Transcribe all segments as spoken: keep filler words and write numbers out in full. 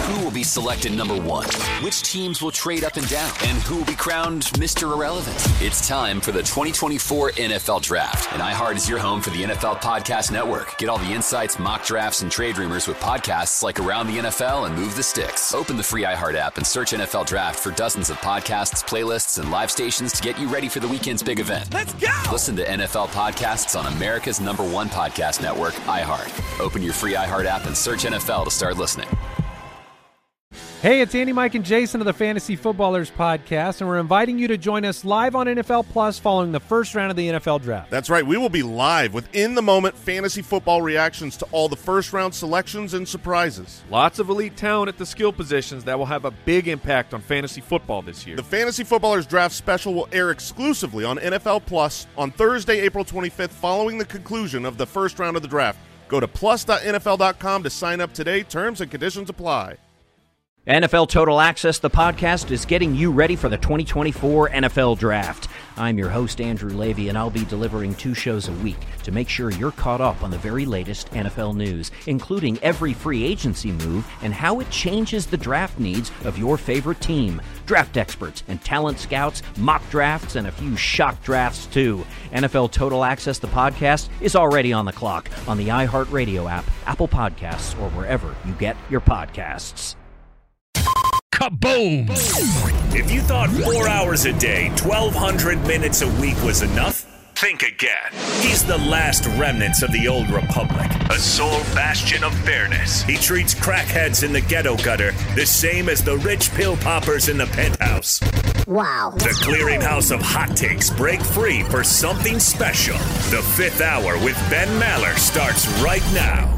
Who will be selected number one? Which teams will trade up and down? And who will be crowned Mister Irrelevant? It's time for the twenty twenty-four N F L Draft. And iHeart is your home for the N F L Podcast Network. Get all the insights, mock drafts, and trade rumors with podcasts like Around the N F L and Move the Sticks. Open the free iHeart app and search N F L Draft for dozens of podcasts, playlists, and live stations to get you ready for the weekend's big event. Let's go! Listen to N F L podcasts on America's number one podcast network, iHeart. Open your free iHeart app and search N F L to start listening. Hey, it's Andy, Mike, and Jason of the Fantasy Footballers Podcast, and we're inviting you to join us live on N F L Plus following the first round of the N F L Draft. That's right. We will be live with in-the-moment fantasy football reactions to all the first-round selections and surprises. Lots of elite talent at the skill positions that will have a big impact on fantasy football this year. The Fantasy Footballers Draft Special will air exclusively on N F L Plus on Thursday, April twenty-fifth, following the conclusion of the first round of the draft. Go to plus dot N F L dot com to sign up today. Terms and conditions apply. N F L Total Access, the podcast, is getting you ready for the twenty twenty-four N F L Draft. I'm your host, Andrew Levy, and I'll be delivering two shows a week to make sure you're caught up on the very latest N F L news, including every free agency move and how it changes the draft needs of your favorite team. Draft experts and talent scouts, mock drafts, and a few shock drafts, too. N F L Total Access, the podcast, is already on the clock on the iHeartRadio app, Apple Podcasts, or wherever you get your podcasts. Kaboom! If you thought four hours a day, twelve hundred minutes a week was enough, think again. He's the last remnants of the old republic, a sole bastion of fairness. He treats crackheads in the ghetto gutter the same as the rich pill poppers in the penthouse. Wow. The clearinghouse of hot takes break free for something special. The Fifth Hour with Ben Maller starts right now.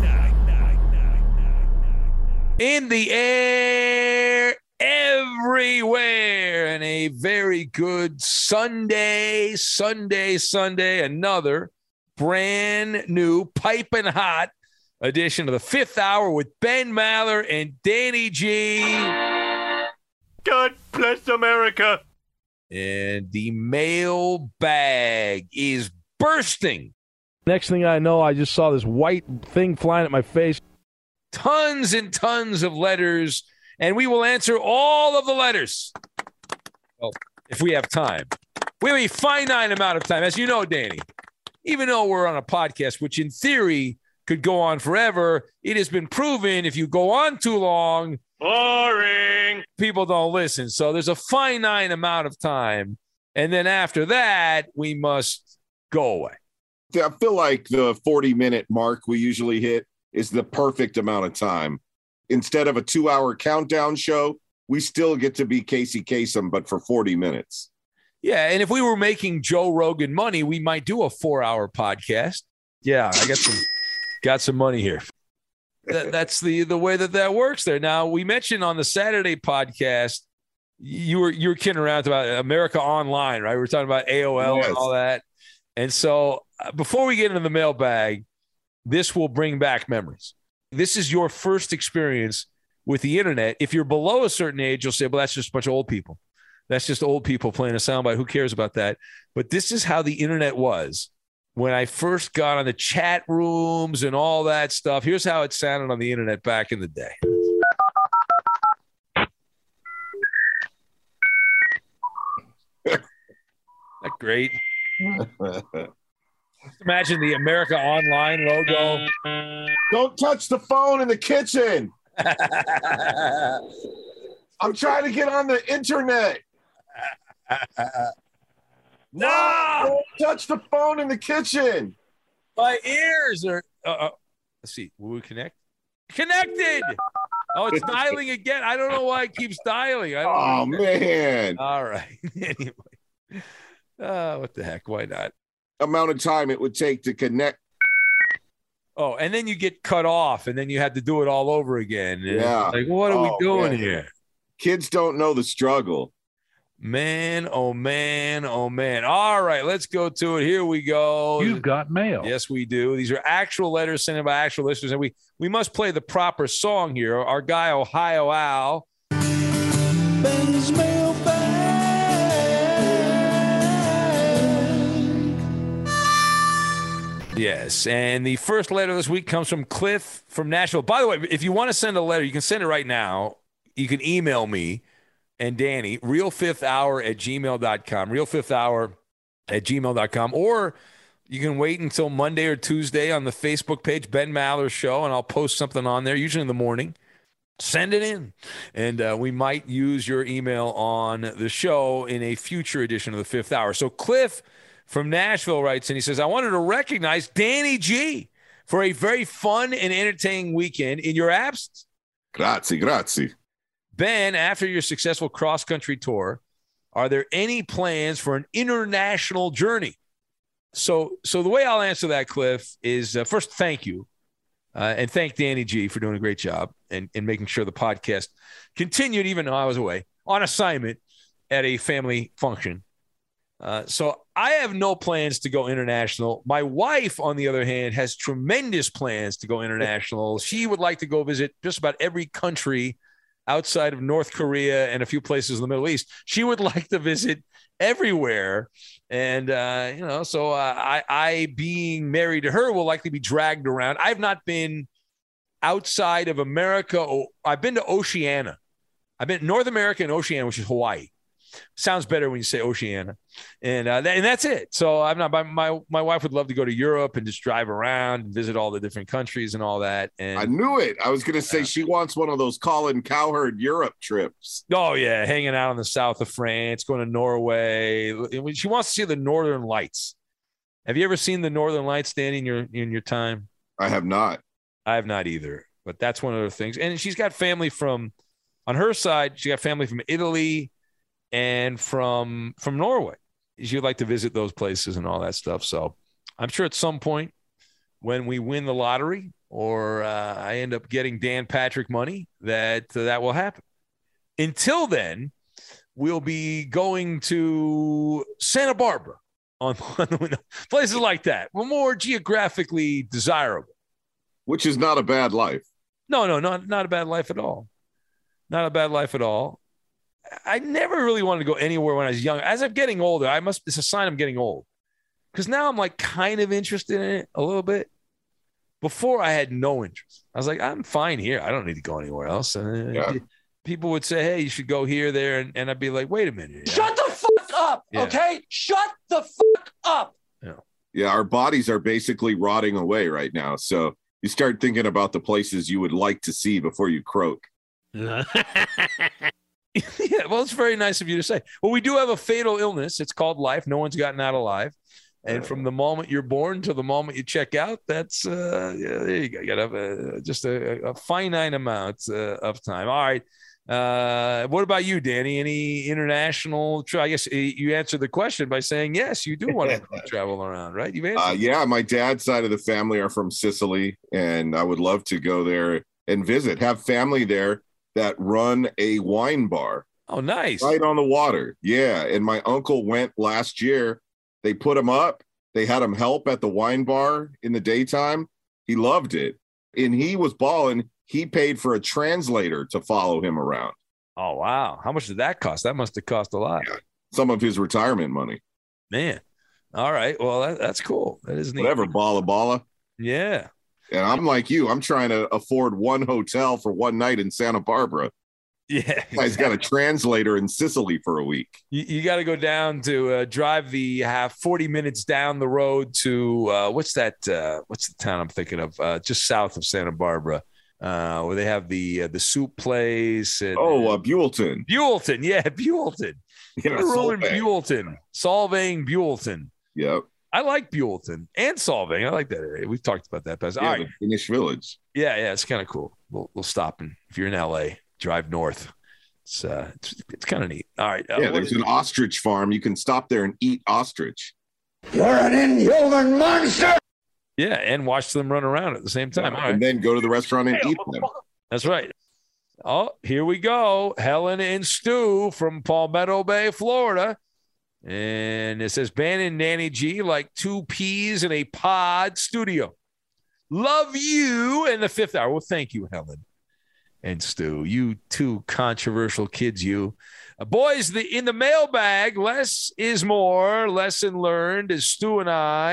In the air, everywhere, and a very good Sunday, Sunday, Sunday, another brand new piping hot edition of the Fifth Hour with Ben Maller and Danny G. God bless America. And the mailbag is bursting. Next thing I know, I just saw this white thing flying at my face. Tons and tons of letters, and we will answer all of the letters. Well, if we have time. We have a finite amount of time. As you know, Danny, even though we're on a podcast, which in theory could go on forever, it has been proven if you go on too long, boring, people don't listen. So there's a finite amount of time. And then after that, we must go away. I feel like the forty-minute mark we usually hit is the perfect amount of time. Instead of a two-hour countdown show, we still get to be Casey Kasem, but for forty minutes. Yeah, and if we were making Joe Rogan money, we might do a four-hour podcast. Yeah, I got some got some money here. That, that's the the way that that works there. Now, we mentioned on the Saturday podcast, you were you were kidding around about America Online, right? We were talking about A O L yes. and all that. And so uh, before we get into the mailbag, this will bring back memories. This is your first experience with the internet. If you're below a certain age, you'll say, well, that's just a bunch of old people. That's just old people playing a soundbite. Who cares about that? But this is how the internet was when I first got on the chat rooms and all that stuff. Here's how it sounded on the internet back in the day. Not great. Imagine the America Online logo. Don't touch the phone in the kitchen. I'm trying to get on the internet. No! Don't touch the phone in the kitchen. My ears are. Uh, uh, let's see. Will we connect? Connected. Oh, it's dialing again. I don't know why it keeps dialing. I don't oh, know. man. All right. Anyway. Uh, what the heck? Why not? Amount of time it would take to connect. Oh, and then you get cut off, and then you had to do it all over again. And yeah. Like, what are oh, we doing man. here? Kids don't know the struggle. Man, oh, man, oh, man. All right, let's go to it. Here we go. You've got mail. Yes, we do. These are actual letters sent in by actual listeners, and we, we must play the proper song here. Our guy, Ohio Al. Ben's mailbag. Yes, and the first letter this week comes from Cliff from Nashville. By the way, if you want to send a letter, you can send it right now. You can email me and Danny, real fifth hour at gmail dot com, real fifth hour at gmail dot com, or you can wait until Monday or Tuesday on the Facebook page, Ben Maller Show, and I'll post something on there, usually in the morning. Send it in, and uh, we might use your email on the show in a future edition of the fifth hour. So Cliff from Nashville writes, and he says, I wanted to recognize Danny G for a very fun and entertaining weekend in your absence. Grazie, grazie. Ben, after your successful cross-country tour, are there any plans for an international journey? So so the way I'll answer that, Cliff, is uh, first, thank you. Uh, and thank Danny G for doing a great job and, and making sure the podcast continued, even though I was away on assignment at a family function. Uh, so I have no plans to go international. My wife, on the other hand, has tremendous plans to go international. She would like to go visit just about every country outside of North Korea and a few places in the Middle East. She would like to visit everywhere. And, uh, you know, so uh, I, I, being married to her, will likely be dragged around. I've not been outside of America. I've been to Oceania. I've been North America and Oceania, which is Hawaii. Sounds better when you say Oceania. And uh, that, and that's it. So I'm not, my, my wife would love to go to Europe and just drive around and visit all the different countries and all that. And I knew it. I was going to say, uh, she wants one of those Colin Cowherd Europe trips. Oh yeah. Hanging out in the south of France, going to Norway. She wants to see the Northern Lights. Have you ever seen the Northern Lights, Danny, in your, in your time? I have not. I have not either, but that's one of the things. And she's got family from, on her side, she got family from Italy and from from Norway. You'd like to visit those places and all that stuff. So I'm sure at some point when we win the lottery or uh, I end up getting Dan Patrick money, that uh, that will happen. Until then, we'll be going to Santa Barbara on, on places like that. We're more geographically desirable. Which is not a bad life. No, no, not, not a bad life at all. Not a bad life at all. I never really wanted to go anywhere when I was young. As I'm getting older, I must, it's a sign I'm getting old. Because now I'm like kind of interested in it a little bit. Before I had no interest. I was like, I'm fine here. I don't need to go anywhere else. And yeah. People would say, hey, you should go here, there. And, and I'd be like, wait a minute. Shut the fuck up, yeah. Okay? Shut the fuck up. Yeah. yeah, our bodies are basically rotting away right now. So you start thinking about the places you would like to see before you croak. Yeah, well, it's very nice of you to say. Well, we do have a fatal illness. It's called life. No one's gotten out alive. And from the moment you're born to the moment you check out, that's, uh, yeah, there you go. You got to have a, just a, a finite amount uh, of time. All right. Uh, what about you, Danny? Any international? Tra- I guess you answered the question by saying, yes, you do want to travel around, right? You've answered. Uh, yeah, my dad's side of the family are from Sicily, and I would love to go there and visit, have family there that run a wine bar. Oh, nice. Right on the water. Yeah. And my uncle went last year. They put him up. They had him help at the wine bar in the daytime. He loved it. And he was balling. He paid for a translator to follow him around. Oh, wow. How much did that cost? That must have cost a lot. Yeah. Some of his retirement money. Man. All right. Well, that, that's cool. That is neat. Whatever, balla balla. Yeah. And I'm like you. I'm trying to afford one hotel for one night in Santa Barbara. Yeah. Exactly. Guy's got a translator in Sicily for a week. You, you got to go down to uh, drive the half forty minutes down the road to uh, what's that? Uh, what's the town I'm thinking of? Uh, just south of Santa Barbara, uh, where they have the uh, the soup place. And, oh, uh, Buellton. Buellton. Yeah. Buellton. You know, Solvang. Buellton. Solvang, Buellton. Yep. I like Buellton and Solvang. I like that area. We've talked about that. Yeah, All right. the Finnish village. Yeah, yeah, it's kind of cool. We'll we'll stop and if you're in L A, drive north. It's uh, it's, it's kind of neat. All right. Uh, yeah, there's an ostrich farm. You can stop there and eat ostrich. You're an inhuman monster. Yeah, and watch them run around at the same time. Yeah, All right. And then go to the restaurant and eat them. That's right. Oh, here we go. Helen and Stu from Palmetto Bay, Florida. And it says, Ben and Danny G like two peas in a pod studio. Love you in the fifth hour. Well, thank you, Helen and Stu. You two controversial kids, you. Uh, boys, the in the mailbag, less is more. Lesson learned as Stu and I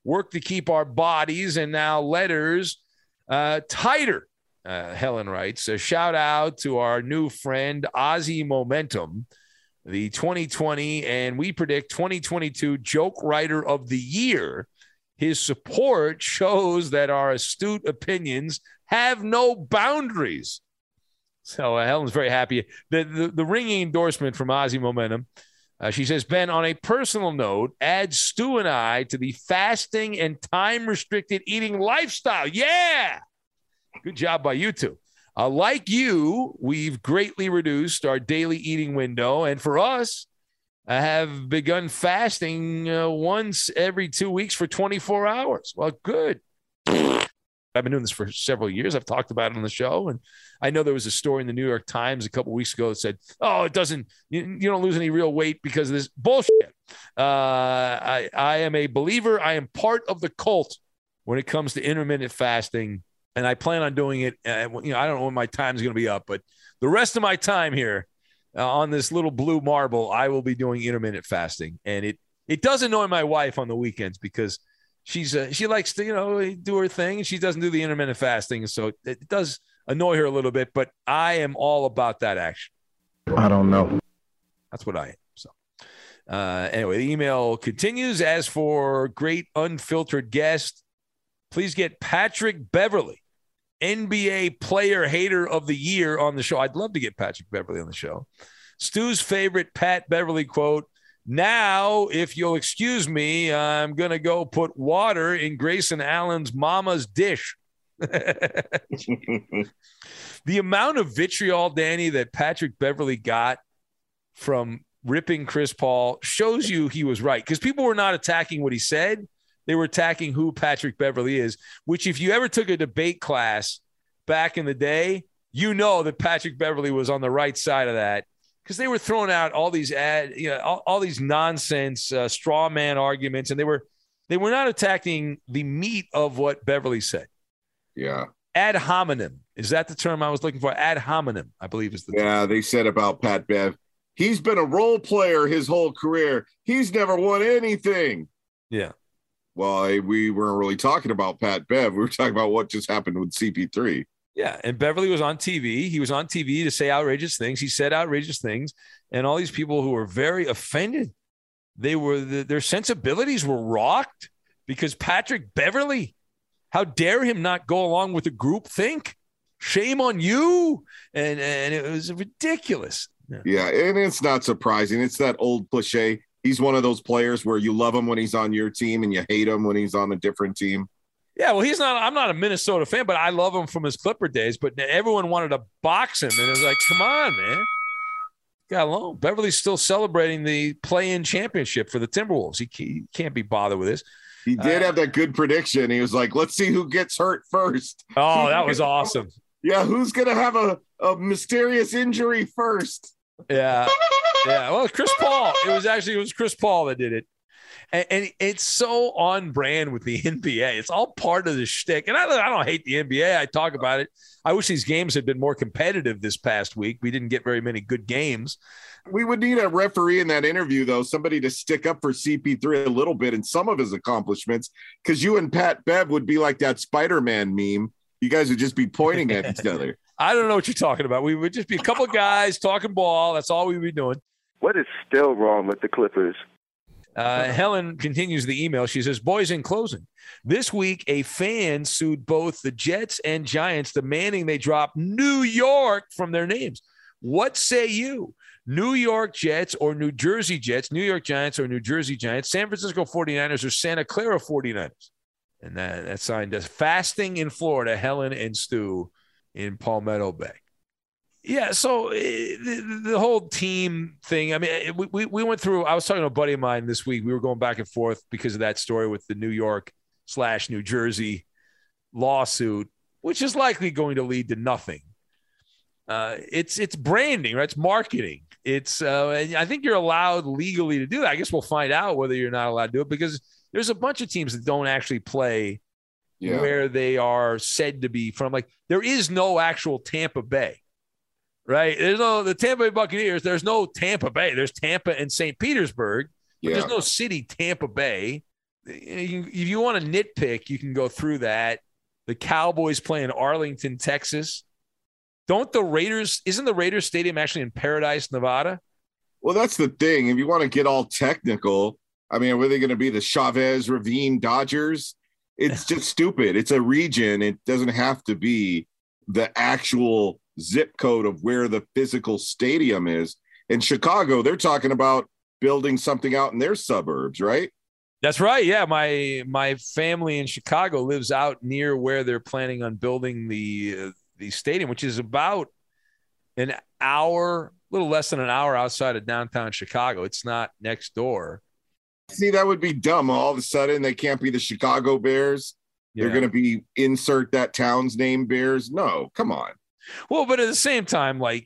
work to keep our bodies and now letters uh, tighter. Uh, Helen writes, a shout out to our new friend, Ozzy Momentum, the twenty twenty and we predict twenty twenty-two Joke Writer of the Year. His support shows that our astute opinions have no boundaries. So uh, Helen's very happy. The, the, the ringing endorsement from Ozzy Momentum. Uh, she says, Ben, on a personal note, add Stu and I to the fasting and time-restricted eating lifestyle. Yeah! Good job by you two. Uh, like you, we've greatly reduced our daily eating window. And for us, I have begun fasting uh, once every two weeks for twenty-four hours. Well, good. I've been doing this for several years. I've talked about it on the show. And I know there was a story in the New York Times a couple of weeks ago that said, oh, it doesn't, you, you don't lose any real weight because of this bullshit. Uh, I, I am a believer. I am part of the cult when it comes to intermittent fasting. And I plan on doing it. Uh, you know, I don't know when my time is going to be up, but the rest of my time here uh, on this little blue marble, I will be doing intermittent fasting. And it, it does annoy my wife on the weekends because she's uh, she likes to, you know, do her thing. She doesn't do the intermittent fasting. So it does annoy her a little bit, but I am all about that action. I don't know. That's what I am. So uh, anyway, the email continues. As for great unfiltered guest, please get Patrick Beverley, N B A player hater of the year, on the show. I'd love to get Patrick Beverley on the show. Stu's favorite Pat Beverley quote, now, if you'll excuse me, I'm going to go put water in Grayson Allen's mama's dish. The amount of vitriol, Danny, that Patrick Beverley got from ripping Chris Paul shows you he was right, because people were not attacking what he said. They were attacking who Patrick Beverley is, which if you ever took a debate class back in the day, you know that Patrick Beverley was on the right side of that, because they were throwing out all these ad, you know, all, all these nonsense uh, straw man arguments, and they were they were not attacking the meat of what Beverley said. Yeah. Ad hominem. Is that the term I was looking for? Ad hominem, I believe is the term. Yeah, they said about Pat Bev, he's been a role player his whole career. He's never won anything. Yeah. Well, I, we weren't really talking about Pat Bev. We were talking about what just happened with C P three. Yeah, and Beverley was on T V. He was on T V to say outrageous things. He said outrageous things, and all these people who were very offended, they were the, their sensibilities were rocked because Patrick Beverley, how dare him not go along with the group think? Shame on you! And and it was ridiculous. Yeah. yeah, and it's not surprising. It's that old cliche. He's one of those players where you love him when he's on your team and you hate him when he's on a different team. Yeah, well, he's not – I'm not a Minnesota fan, but I love him from his Clipper days. But everyone wanted to box him, and it was like, come on, man. Got along. Beverly's still celebrating the play-in championship for the Timberwolves. He, he can't be bothered with this. He did uh, have that good prediction. He was like, let's see who gets hurt first. Oh, that was awesome. Yeah, who's going to have a, a mysterious injury first? Yeah. Yeah, well, Chris Paul. It was actually – it was Chris Paul that did it. And, and it's so on brand with the N B A. It's all part of the shtick. And I, I don't hate the N B A. I talk about it. I wish these games had been more competitive this past week. We didn't get very many good games. We would need a referee in that interview, though, somebody to stick up for C P three a little bit and some of his accomplishments, because you and Pat Bev would be like that Spider-Man meme. You guys would just be pointing at each other. I don't know what you're talking about. We would just be a couple of guys talking ball. That's all we'd be doing. What is still wrong with the Clippers? Uh, Helen continues the email. She says, boys, in closing, this week a fan sued both the Jets and Giants, demanding they drop New York from their names. What say you? New York Jets or New Jersey Jets, New York Giants or New Jersey Giants, San Francisco forty-niners or Santa Clara forty-niners? And that, that sign does fasting in Florida, Helen and Stu in Palmetto Bay. Yeah, so uh, the, the whole team thing, I mean, we, we we went through, I was talking to a buddy of mine this week. We were going back and forth because of that story with the New York slash New Jersey lawsuit, which is likely going to lead to nothing. Uh, it's it's branding, right? It's marketing. It's uh, and I think you're allowed legally to do that. I guess we'll find out whether you're not allowed to do it, because there's a bunch of teams that don't actually play yeah. where they are said to be from. Like, there is no actual Tampa Bay. Right. There's no the Tampa Bay Buccaneers. There's no Tampa Bay. There's Tampa and Saint Petersburg. But yeah. There's no city Tampa Bay. if you want to nitpick, you can go through that. The Cowboys play in Arlington, Texas. Don't the Raiders, isn't the Raiders Stadium actually in Paradise, Nevada? Well, that's the thing. If you want to get all technical, I mean, were they going to be the Chavez Ravine Dodgers? It's just stupid. It's a region. It doesn't have to be the actual zip code of where the physical stadium is. In Chicago, they're talking about building something out in their suburbs, right? That's right. Yeah, my my family in Chicago lives out near where they're planning on building the uh, the stadium, which is about an hour, a little less than an hour outside of downtown Chicago. It's not next door. See, that would be dumb. All of a sudden, they can't be the Chicago Bears. Yeah. They're going to be insert that town's name Bears. No, come on. Well, but at the same time, like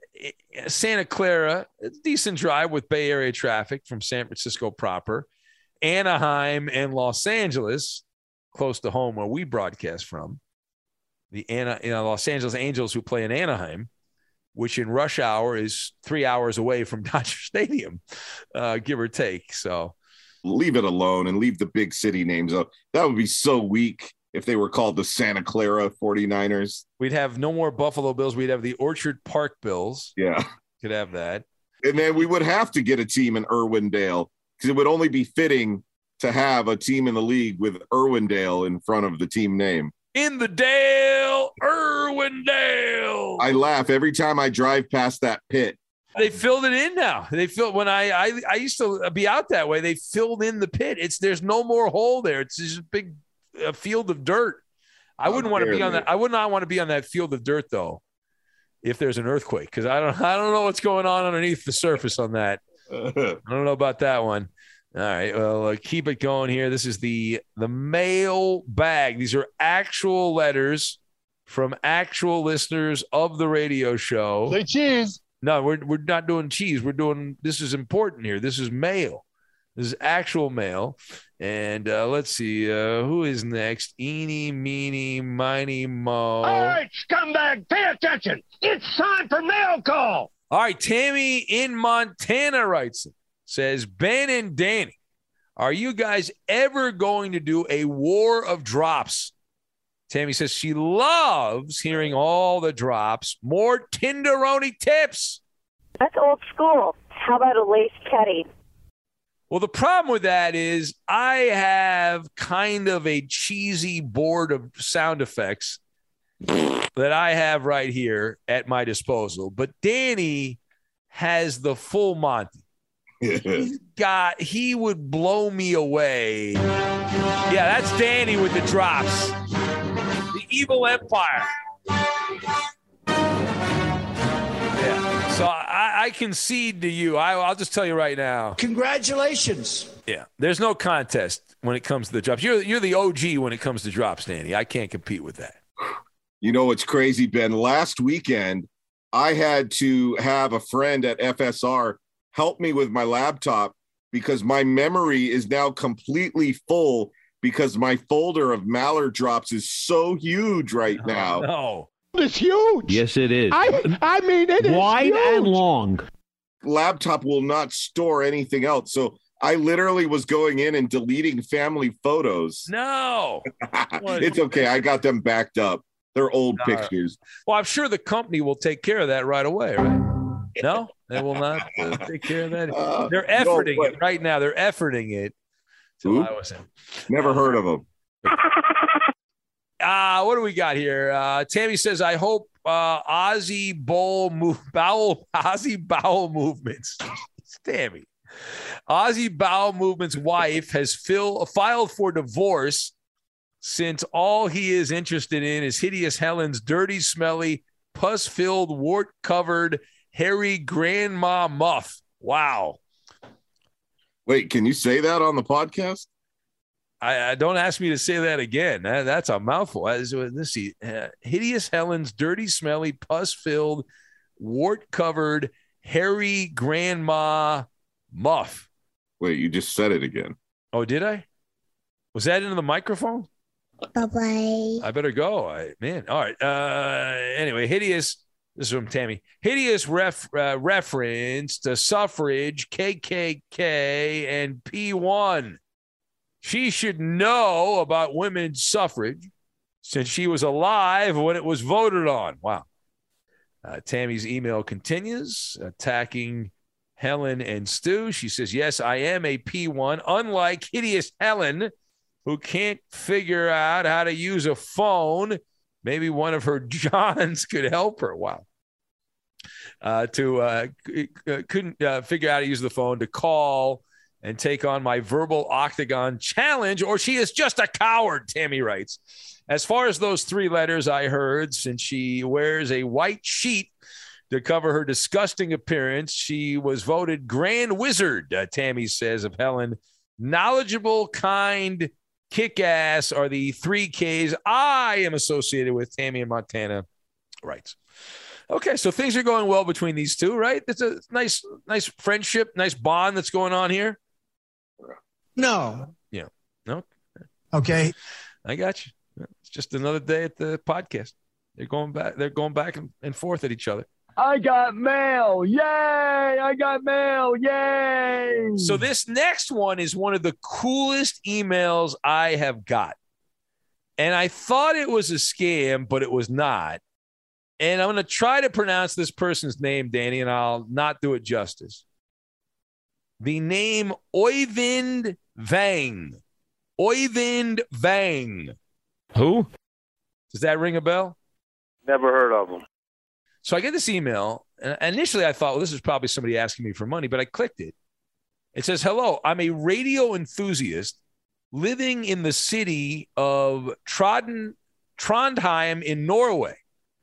Santa Clara, it's a decent drive with Bay Area traffic from San Francisco proper. Anaheim and Los Angeles, close to home where we broadcast from. The Ana, you know, Los Angeles Angels who play in Anaheim, which in rush hour is three hours away from Dodger Stadium, uh, give or take. So leave it alone and leave the big city names up. That would be so weak if they were called the Santa Clara forty-niners. We'd have no more Buffalo Bills. We'd have the Orchard Park Bills. Yeah. Could have that. And then we would have to get a team in Irwindale because it would only be fitting to have a team in the league with Irwindale in front of the team name. In the Dale, Irwindale. I laugh every time I drive past that pit. They filled it in now. They filled when I, I I used to be out that way. They filled in the pit. It's there's no more hole there. It's just a big a field of dirt. I wouldn't want to be on that. I would not want to be on that field of dirt though, if there's an earthquake, because I don't I don't know what's going on underneath the surface on that. I don't know about that one. All right, well, uh, keep it going here. This is the the mail bag. These are actual letters from actual listeners of the radio show. Say cheese. No, we're we're not doing cheese. We're doing this is important here. This is mail. This is actual mail. And uh, let's see uh, who is next. Eeny, meeny, miny, mo. All right, scumbag, pay attention. It's time for mail call. All right, Tammy in Montana writes it. Says, Ben and Danny, are you guys ever going to do a war of drops? Tammy says she loves hearing all the drops. More Tinderoni tips. That's old school. How about a lace teddy? Well, the problem with that is I have kind of a cheesy board of sound effects that I have right here at my disposal. But Danny has the full Monty. He's got, he would blow me away. Yeah, that's Danny with the drops. The Evil Empire. Yeah. So I, I concede to you. I, I'll just tell you right now. Congratulations. Yeah. There's no contest when it comes to the drops. You're, you're the O G when it comes to drops, Danny. I can't compete with that. You know what's crazy, Ben? Last weekend, I had to have a friend at F S R help me with my laptop because my memory is now completely full because my folder of Mallard drops is so huge right now. Oh, no. It's huge. Yes, it is. I, I mean, it is wide huge. and long. Laptop will not store anything else. So I literally was going in and deleting family photos. No. It's okay. I got them backed up. They're old uh, pictures. Well, I'm sure the company will take care of that right away, right? No, they will not uh, take care of that. Uh, They're efforting no, it right now. They're efforting it. So I was in. Never uh, heard of them. Uh, what do we got here? Uh, Tammy says, I hope uh, Ozzy bowel move, bowel, Ozzy bowel movements. Tammy. Ozzy bowel movement's wife has fill, filed for divorce since all he is interested in is Hideous Helen's dirty, smelly, pus-filled, wart-covered, hairy grandma muff. Wow. Wait, can you say that on the podcast? I, I don't ask me to say that again. That, that's a mouthful. Let's see. Uh, Hideous Helen's dirty, smelly, pus-filled, wart-covered, hairy grandma muff. Wait, you just said it again. Oh, did I? Was that into the microphone? Bye-bye. I better go. I, man. All right. Uh, anyway, hideous. This is from Tammy. Hideous ref, uh, reference to suffrage, K K K, and P one. She should know about women's suffrage since she was alive when it was voted on. Wow. Uh, Tammy's email continues, attacking Helen and Stu. She says, yes, I am a P one, unlike hideous Helen, who can't figure out how to use a phone. Maybe one of her Johns could help her. Wow. Uh, to uh, couldn't uh, figure out how to use the phone to call and take on my verbal octagon challenge, or she is just a coward, Tammy writes. As far as those three letters I heard, since she wears a white sheet to cover her disgusting appearance, she was voted Grand Wizard, uh, Tammy says of Helen. Knowledgeable, kind, kick-ass are the three Ks I am associated with, Tammy in Montana writes. Okay, so things are going well between these two, right? It's a nice, nice friendship, nice bond that's going on here. No. Yeah. No. Okay. I got you. It's just another day at the podcast. They're going back. They're going back and, and forth at each other. I got mail. Yay. I got mail. Yay. So this next one is one of the coolest emails I have got. And I thought it was a scam, but it was not. And I'm going to try to pronounce this person's name, Danny, and I'll not do it justice. The name Oyvind Vang. Oyvind Vang. Who? Does that ring a bell? Never heard of him. So I get this email, and initially I thought, well, this is probably somebody asking me for money, but I clicked it. It says, hello, I'm a radio enthusiast living in the city of Trondheim, Trondheim in Norway.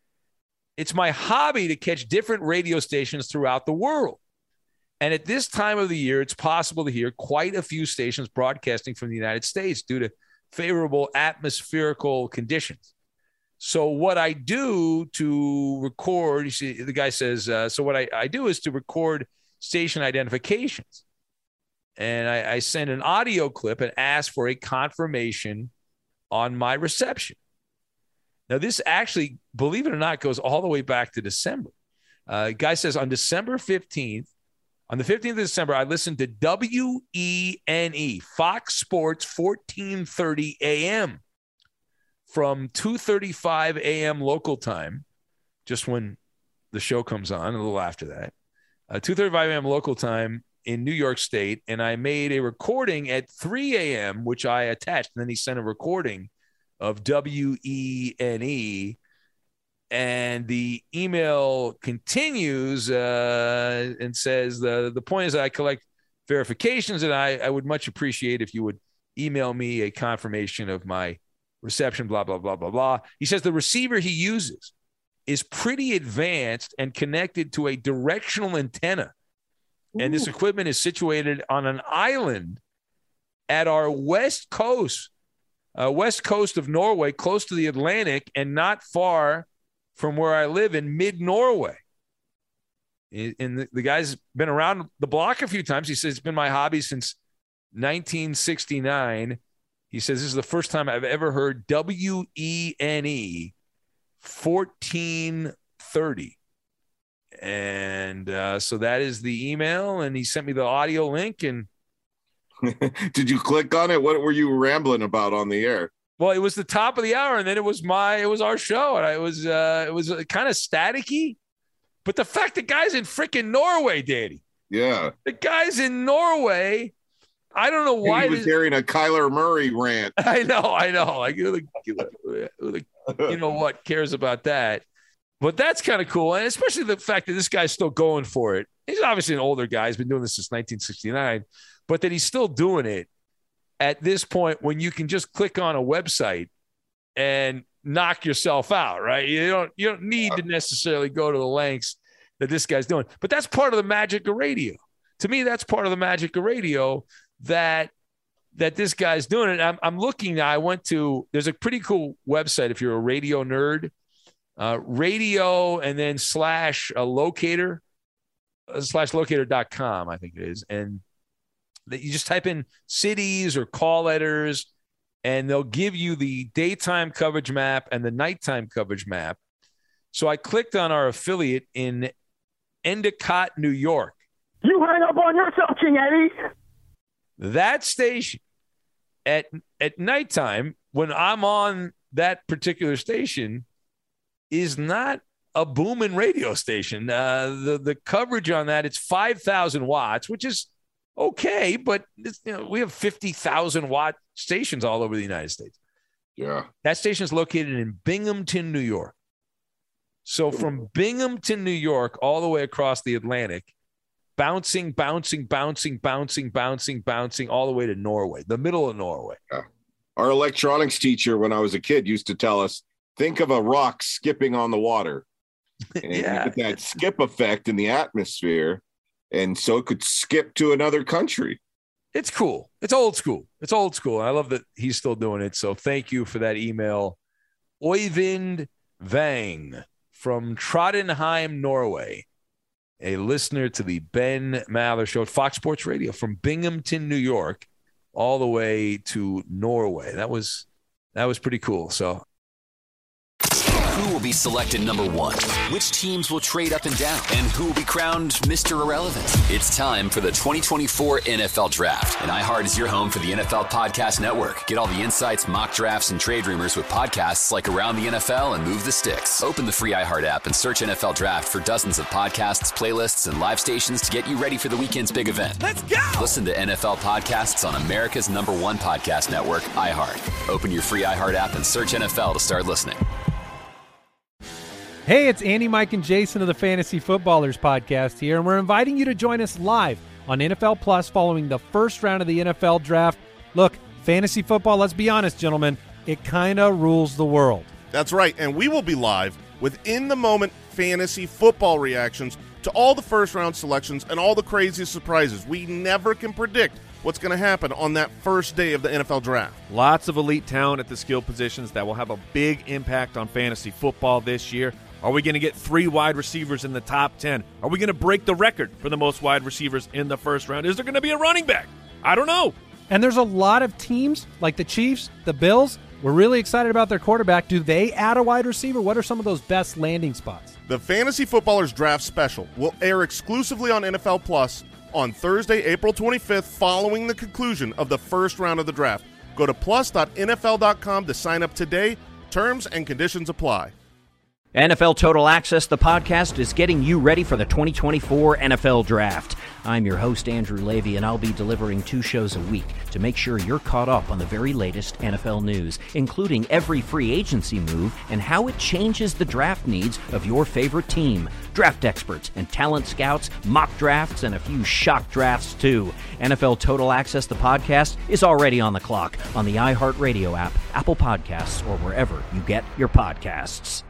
It's my hobby to catch different radio stations throughout the world. And at this time of the year, it's possible to hear quite a few stations broadcasting from the United States due to favorable atmospherical conditions. So what I do to record, you see, the guy says, uh, so what I, I do is to record station identifications. And I, I send an audio clip and ask for a confirmation on my reception. Now, this actually, believe it or not, goes all the way back to December. Uh, guy says on December fifteenth, on the fifteenth of December, I listened to W E N E, Fox Sports, fourteen thirty a.m. from two thirty-five a.m. local time, just when the show comes on, a little after that, uh, two thirty-five a.m. local time in New York State, and I made a recording at three a.m., which I attached, and then he sent a recording of W E N E, and the email continues uh, and says, the, the point is that I collect verifications, and I, I would much appreciate if you would email me a confirmation of my reception, blah, blah, blah, blah, blah. He says the receiver he uses is pretty advanced and connected to a directional antenna. Ooh. And this equipment is situated on an island at our west coast, uh, west coast of Norway, close to the Atlantic and not far from where I live in mid-Norway. And the, the guy's been around the block a few times. He says it's been my hobby since nineteen sixty-nine. He says this is the first time I've ever heard W E N E fourteen thirty. And uh, so that is the email, and he sent me the audio link. And did you click on it? What were you rambling about on the air? Well, it was the top of the hour, and then it was my, it was our show, and I was, uh, it was kind of staticky. But the fact that guy's in freaking Norway, Danny. Yeah, the guy's in Norway. I don't know why he was this... hearing a Kyler Murray rant. I know, I know. Like, you know what cares about that? But that's kind of cool, and especially the fact that this guy's still going for it. He's obviously an older guy. He's been doing this since nineteen sixty-nine, but that he's still doing it at this point when you can just click on a website and knock yourself out, right? You don't you don't need to necessarily go to the lengths that this guy's doing. But that's part of the magic of radio. To me, that's part of the magic of radio that that this guy's doing it. I'm, I'm looking now. I went to, there's a pretty cool website if you're a radio nerd, uh, radio and then slash a locator, uh, slash locator dot com, I think it is. And that you just type in cities or call letters, and they'll give you the daytime coverage map and the nighttime coverage map. So I clicked on our affiliate in Endicott, New York. You hang up on yourself, King Eddie. That station at at nighttime when I'm on that particular station is not a booming radio station. Uh, the the coverage on that, it's five thousand watts, which is okay, but it's, you know, we have fifty thousand watt stations all over the United States. Yeah. That station is located in Binghamton, New York. So from Binghamton, New York, all the way across the Atlantic, bouncing, bouncing, bouncing, bouncing, bouncing, bouncing, all the way to Norway, the middle of Norway. Yeah. Our electronics teacher, when I was a kid, used to tell us, think of a rock skipping on the water. And Yeah. you get that skip effect in the atmosphere, and so it could skip to another country. It's cool. It's old school. It's old school. I love that he's still doing it. So thank you for that email. Oyvind Vang from Trondheim, Norway, a listener to the Ben Maller Show at Fox Sports Radio from Binghamton, New York, all the way to Norway. That was that was pretty cool. So Who will be selected number one? Which teams will trade up and down? And who will be crowned Mister Irrelevant? It's time for the twenty twenty-four N F L Draft. And iHeart is your home for the N F L Podcast Network. Get all the insights, mock drafts, and trade rumors with podcasts like Around the N F L and Move the Sticks. Open the free iHeart app and search N F L Draft for dozens of podcasts, playlists, and live stations to get you ready for the weekend's big event. Let's go! Listen to N F L podcasts on America's number one podcast network, iHeart. Open your free iHeart app and search N F L to start listening. Hey, it's Andy, Mike, and Jason of the Fantasy Footballers podcast here, and we're inviting you to join us live on N F L Plus following the first round of the N F L Draft. Look, fantasy football, let's be honest, gentlemen, it kind of rules the world. That's right, and we will be live with in-the-moment fantasy football reactions to all the first-round selections and all the craziest surprises. We never can predict what's going to happen on that first day of the N F L Draft. Lots of elite talent at the skill positions that will have a big impact on fantasy football this year. Are we going to get three wide receivers in the top ten? Are we going to break the record for the most wide receivers in the first round? Is there going to be a running back? I don't know. And there's a lot of teams like the Chiefs, the Bills. We're really excited about their quarterback. Do they add a wide receiver? What are some of those best landing spots? The Fantasy Footballers Draft Special will air exclusively on N F L Plus on Thursday, April twenty-fifth, following the conclusion of the first round of the draft. Go to plus dot N F L dot com to sign up today. Terms and conditions apply. N F L Total Access, the podcast, is getting you ready for the twenty twenty-four N F L Draft. I'm your host, Andrew Levy, and I'll be delivering two shows a week to make sure you're caught up on the very latest N F L news, including every free agency move and how it changes the draft needs of your favorite team. Draft experts and talent scouts, mock drafts, and a few shock drafts, too. N F L Total Access, the podcast, is already on the clock on the iHeartRadio app, Apple Podcasts, or wherever you get your podcasts.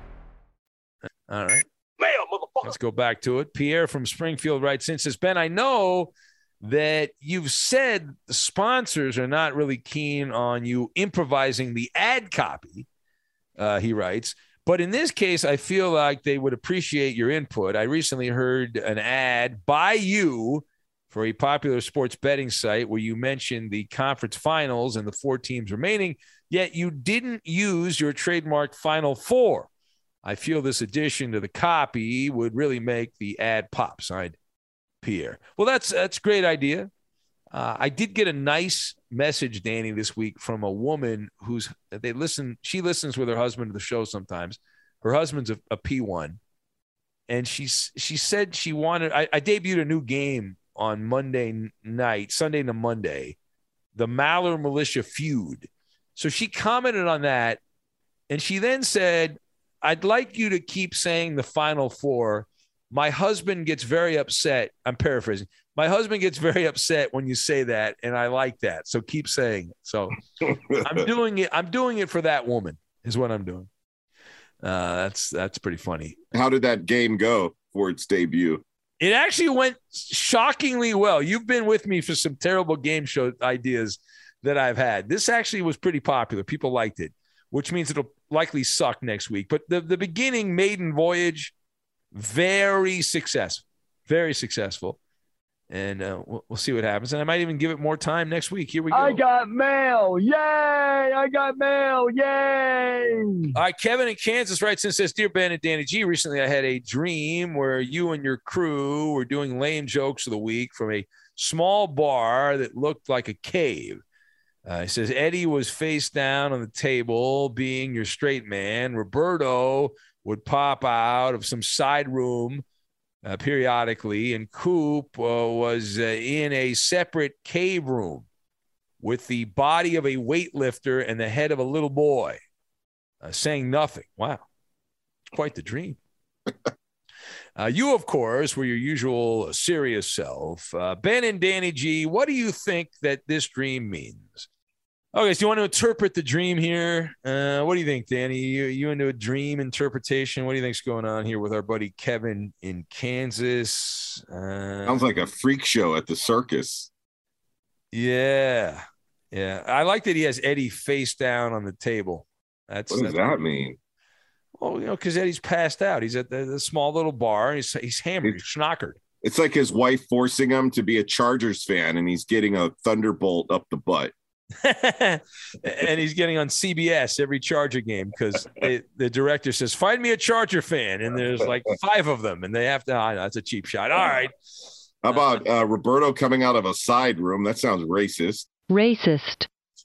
All right. Let's go back to it. Pierre from Springfield writes in, says, Ben, I know that you've said the sponsors are not really keen on you improvising the ad copy, uh, he writes. But in this case, I feel like they would appreciate your input. I recently heard an ad by you for a popular sports betting site where you mentioned the conference finals and the four teams remaining, yet you didn't use your trademark Final Four. I feel this addition to the copy would really make the ad pop. Signed, Pierre. Well, that's that's a great idea. Uh, I did get a nice message, Danny, this week from a woman who's they listen. She listens with her husband to the show sometimes. Her husband's a, a P one, and she's she said she wanted. I, I debuted a new game on Monday night, Sunday to Monday, the Maller Militia Feud. So she commented on that, and she then said, I'd like you to keep saying the Final Four. My husband gets very upset. I'm paraphrasing. My husband gets very upset when you say that, and I like that. So keep saying it. So I'm doing it. I'm doing it for that woman is what I'm doing. Uh, that's that's pretty funny. How did that game go for its debut? It actually went shockingly well. You've been with me for some terrible game show ideas that I've had. This actually was pretty popular. People liked it, which means it'll likely suck next week. But the, the beginning maiden voyage, very successful, very successful. And uh, we'll, we'll see what happens. And I might even give it more time next week. Here we go. I got mail. Yay. I got mail. Yay. All right. Kevin in Kansas writes and says, Dear Ben and Danny G, recently I had a dream where you and your crew were doing lame jokes of the week from a small bar that looked like a cave. Uh, he says Eddie was face down on the table, being your straight man. Roberto would pop out of some side room uh, periodically, and Coop uh, was uh, in a separate cave room with the body of a weightlifter and the head of a little boy, uh, saying nothing. Wow, quite the dream. Uh, you, of course, were your usual serious self. Uh, Ben and Danny G, what do you think that this dream means? Okay, so you want to interpret the dream here? Uh, what do you think, Danny? You, you into a dream interpretation? What do you think's going on here with our buddy Kevin in Kansas? Uh, Sounds like a freak show at the circus. Yeah, yeah. I like that he has Eddie face down on the table. That's what does that's, that mean? Well, you know, because Eddie's passed out. He's at the, the small little bar. He's he's hammered. He's schnockered. It's like his wife forcing him to be a Chargers fan, and he's getting a thunderbolt up the butt. And he's getting on C B S every Charger game because the director says, "Find me a Charger fan," and there's like five of them, and they have to. I know that's a cheap shot. All right. How about uh, Roberto coming out of a side room? That sounds racist. Racist.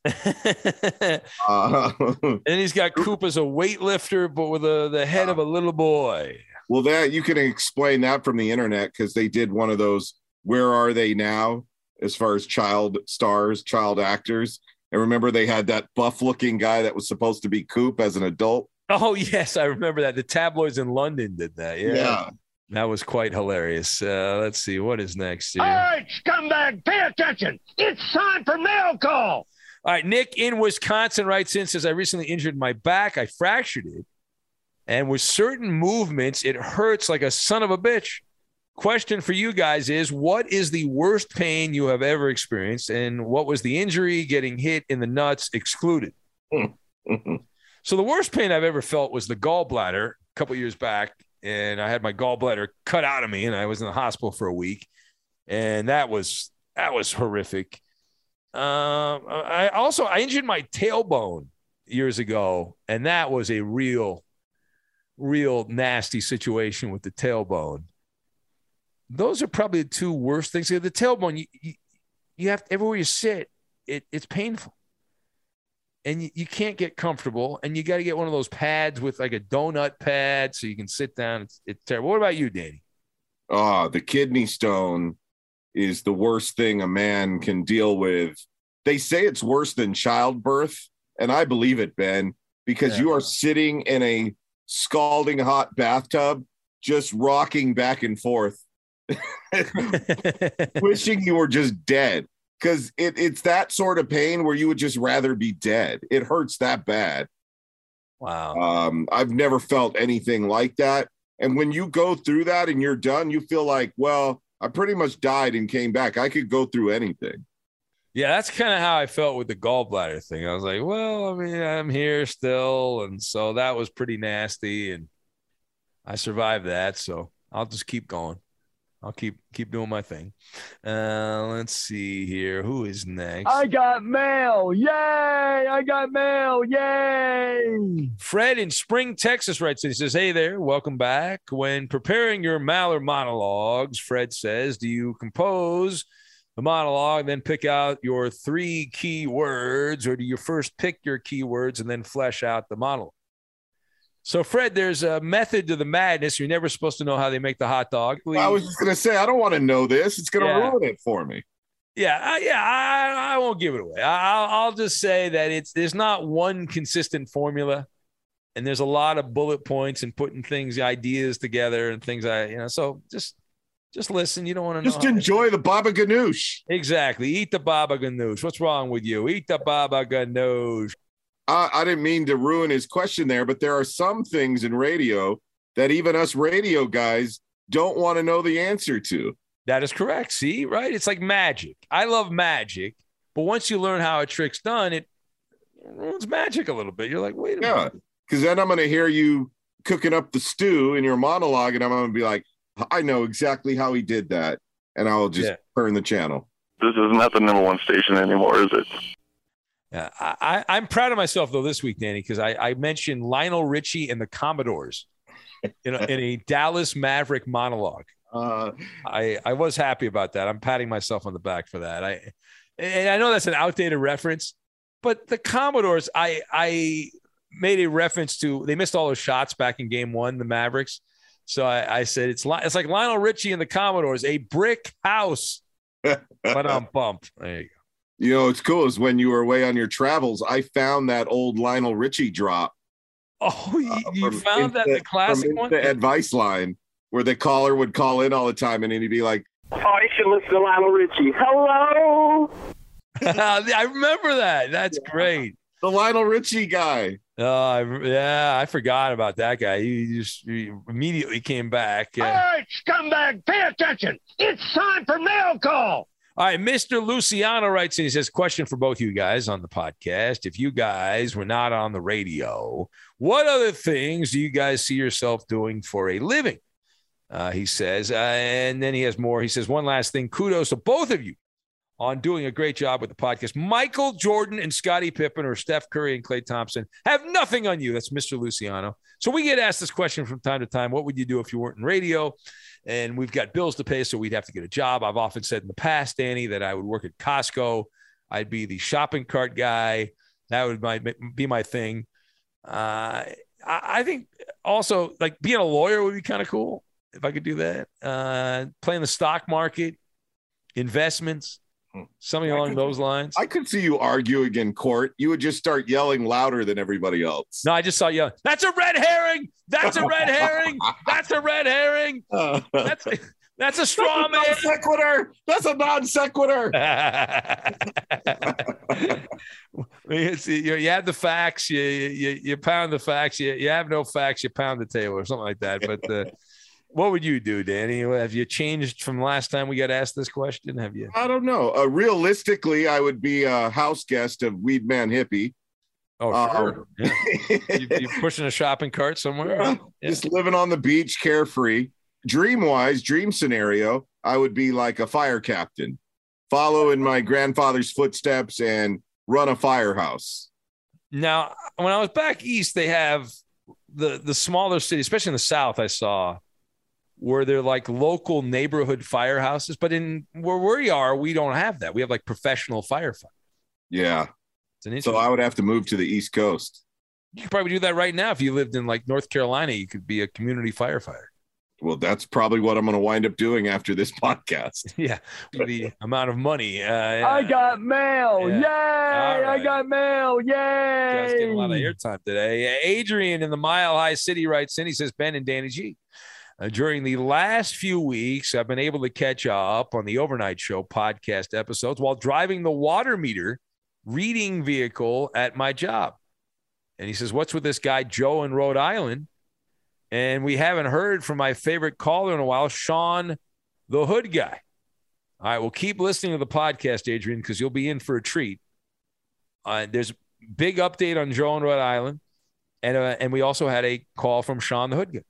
uh, and he's got Coop as a weightlifter, but with a, the head of a little boy. Well, that you can explain that from the internet because they did one of those. Where are they now? As far as child stars, child actors. And remember, they had that buff-looking guy that was supposed to be Coop as an adult. Oh yes, I remember that. The tabloids in London did that. Yeah. Yeah. That was quite hilarious. Uh, let's see. What is next here? All right, scumbag, pay attention. It's time for mail call. All right, Nick in Wisconsin writes in, says, I recently injured my back. I fractured it. And with certain movements, it hurts like a son of a bitch. Question for you guys is, what is the worst pain you have ever experienced? And what was the injury? Getting hit in the nuts excluded. So the worst pain I've ever felt was the gallbladder a couple years back. And I had my gallbladder cut out of me, and I was in the hospital for a week. And that was that was horrific. Um, I also I injured my tailbone years ago, and that was a real, real nasty situation with the tailbone. Those are probably the two worst things. The tailbone, you, you, you have everywhere you sit, it, it's painful. And you, you can't get comfortable, and you got to get one of those pads with like a donut pad so you can sit down. It's, it's terrible. What about you, Danny? Oh, the kidney stone is the worst thing a man can deal with. They say it's worse than childbirth, and I believe it, Ben, because yeah. you are sitting in a scalding hot bathtub, just rocking back and forth, wishing you were just dead. Because it, it's that sort of pain where you would just rather be dead. It hurts that bad. Wow. Um, I've never felt anything like that. And when you go through that and you're done, you feel like, well, I pretty much died and came back. I could go through anything. Yeah, that's kind of how I felt with the gallbladder thing. I was like, well, I mean, I'm here still. And so that was pretty nasty. And I survived that. So I'll just keep going. I'll keep keep doing my thing. Uh, let's see here. Who is next? I got mail. Yay! I got mail. Yay! Fred in Spring, Texas writes in. He says, hey there, welcome back. When preparing your Maller monologues, Fred says, do you compose the monologue, then pick out your three key words, or do you first pick your keywords and then flesh out the monologue? So, Fred, there's a method to the madness. You're never supposed to know how they make the hot dog. Well, I was just going to say, I don't want to know this. It's going to yeah. ruin it for me. Yeah, I, yeah, I, I won't give it away. I, I'll, I'll just say that it's there's not one consistent formula, and there's a lot of bullet points and putting things, ideas together and things. I, you know, so just just listen. You don't want to just know enjoy the baba ganoush. Exactly. Eat the baba ganoush. What's wrong with you? Eat the baba ganoush. I, I didn't mean to ruin his question there, but there are some things in radio that even us radio guys don't want to know the answer to. That is correct. See, right? It's like magic. I love magic, but once you learn how a trick's done, it ruins magic a little bit. You're like, wait a yeah, minute. Because then I'm going to hear you cooking up the stew in your monologue, and I'm going to be like, I know exactly how he did that, and I'll just yeah. turn the channel. This is not the number one station anymore, is it? Yeah, I, I'm proud of myself, though, this week, Danny, because I, I mentioned Lionel Richie and the Commodores in a, in a Dallas Maverick monologue. Uh, I, I was happy about that. I'm patting myself on the back for that. I and I know that's an outdated reference, but the Commodores, I I made a reference to, they missed all those shots back in game one, the Mavericks. So I, I said, it's it's like Lionel Richie and the Commodores, a brick house. But I'm bumped. There you go. You know, it's cool is when you were away on your travels, I found that old Lionel Richie drop. Oh, you, uh, you found that the classic one? The advice line where the caller would call in all the time and he'd be like, oh, you should listen to Lionel Richie. Hello. I remember that. That's yeah. great. The Lionel Richie guy. Oh, I, yeah, I forgot about that guy. He just he immediately came back. Yeah. All right, scumbag, pay attention. It's time for mail call. All right, Mister Luciano writes in. He says, question for both you guys on the podcast. If you guys were not on the radio, what other things do you guys see yourself doing for a living? Uh, he says, uh, and then he has more. He says, one last thing. Kudos to both of you on doing a great job with the podcast. Michael Jordan and Scottie Pippen, or Steph Curry and Klay Thompson, have nothing on you. That's Mister Luciano. So we get asked this question from time to time. What would you do if you weren't in radio? And we've got bills to pay, so we'd have to get a job. I've often said in the past, Danny, that I would work at Costco. I'd be the shopping cart guy. That would my, be my thing. Uh, I, I think also, like, being a lawyer would be kind of cool if I could do that. Uh, playing the stock market, investments, something along could, those lines. I could see you arguing in court. You would just start yelling louder than everybody else. No, I just saw you. That's a red herring. That's a red herring. That's a red herring. That's a, that's a straw man. Non sequitur. That's a non sequitur. you, you have the facts. You, you you pound the facts. You, you have no facts. You pound the table or something like that. But uh, what would you do, Danny? Have you changed from last time we got asked this question? Have you? I don't know. Uh, realistically, I would be a house guest of Weed Man Hippie. Oh, sure. Uh, yeah. you, you're pushing a shopping cart somewhere? Yeah, yeah. Just living on the beach, carefree. Dream-wise, dream scenario, I would be like a fire captain, follow in my grandfather's footsteps and run a firehouse. Now, when I was back east, they have the, the smaller cities, especially in the South, I saw, where they're like local neighborhood firehouses. But in where we are, we don't have that. We have like professional firefighters. Yeah. So I would have to move to the East Coast. You could probably do that right now. If you lived in like North Carolina, you could be a community firefighter. Well, that's probably what I'm going to wind up doing after this podcast. Yeah. With the amount of money. Uh, I got mail. Yeah. Yay. Right. I got mail. Yay. You guys getting a lot of airtime today. Adrian in the Mile High City writes in. He says, Ben and Danny G, Uh, during the last few weeks, I've been able to catch up on the Overnight Show podcast episodes while driving the water meter reading vehicle at my job. And he says, what's with this guy, Joe in Rhode Island? And we haven't heard from my favorite caller in a while, Sean, the hood guy. All right, well, keep listening to the podcast, Adrian, because you'll be in for a treat. Uh, there's a big update on Joe in Rhode Island. And, uh, and we also had a call from Sean, the hood guy.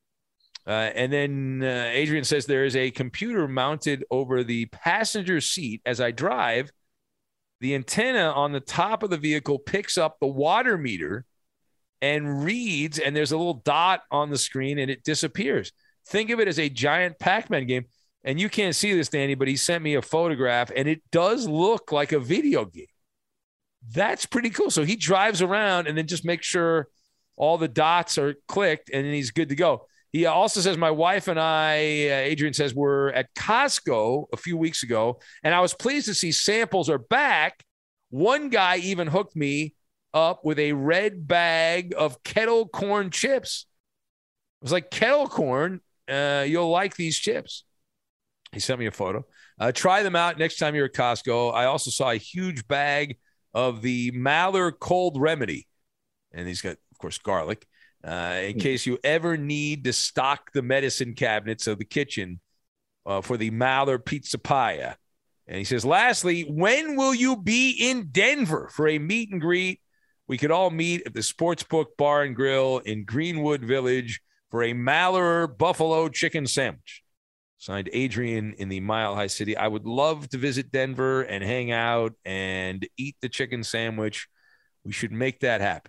Uh, and then uh, Adrian says there is a computer mounted over the passenger seat as I drive. The antenna on the top of the vehicle picks up the water meter and reads, and there's a little dot on the screen, and it disappears. Think of it as a giant Pac-Man game. And you can't see this, Danny, but he sent me a photograph, and it does look like a video game. That's pretty cool. So he drives around and then just makes sure all the dots are clicked, and then he's good to go. He also says, my wife and I, uh, Adrian says, were at Costco a few weeks ago, and I was pleased to see samples are back. One guy even hooked me up with a red bag of kettle corn chips. It was like, kettle corn, uh, you'll like these chips. He sent me a photo. Uh, try them out next time you're at Costco. I also saw a huge bag of the Maller Cold Remedy, and he's got, of course, garlic. Uh, in case you ever need to stock the medicine cabinets of the kitchen uh, for the Maller Pizza Pie. And he says, lastly, when will you be in Denver for a meet and greet? We could all meet at the Sportsbook Bar and Grill in Greenwood Village for a Maller Buffalo chicken sandwich. Signed, Adrian in the Mile High City. I would love to visit Denver and hang out and eat the chicken sandwich. We should make that happen.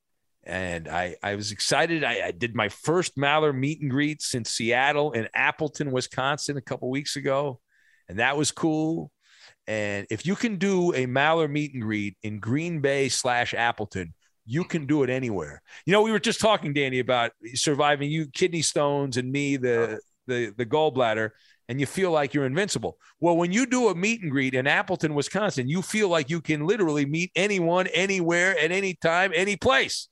And I, I was excited. I, I did my first Maller meet and greet since Seattle in Appleton, Wisconsin a couple weeks ago. And that was cool. And if you can do a Maller meet and greet in Green Bay slash Appleton, you can do it anywhere. You know, we were just talking, Danny, about surviving you kidney stones and me, the the the gallbladder, and you feel like you're invincible. Well, when you do a meet and greet in Appleton, Wisconsin, you feel like you can literally meet anyone, anywhere, at any time, any place.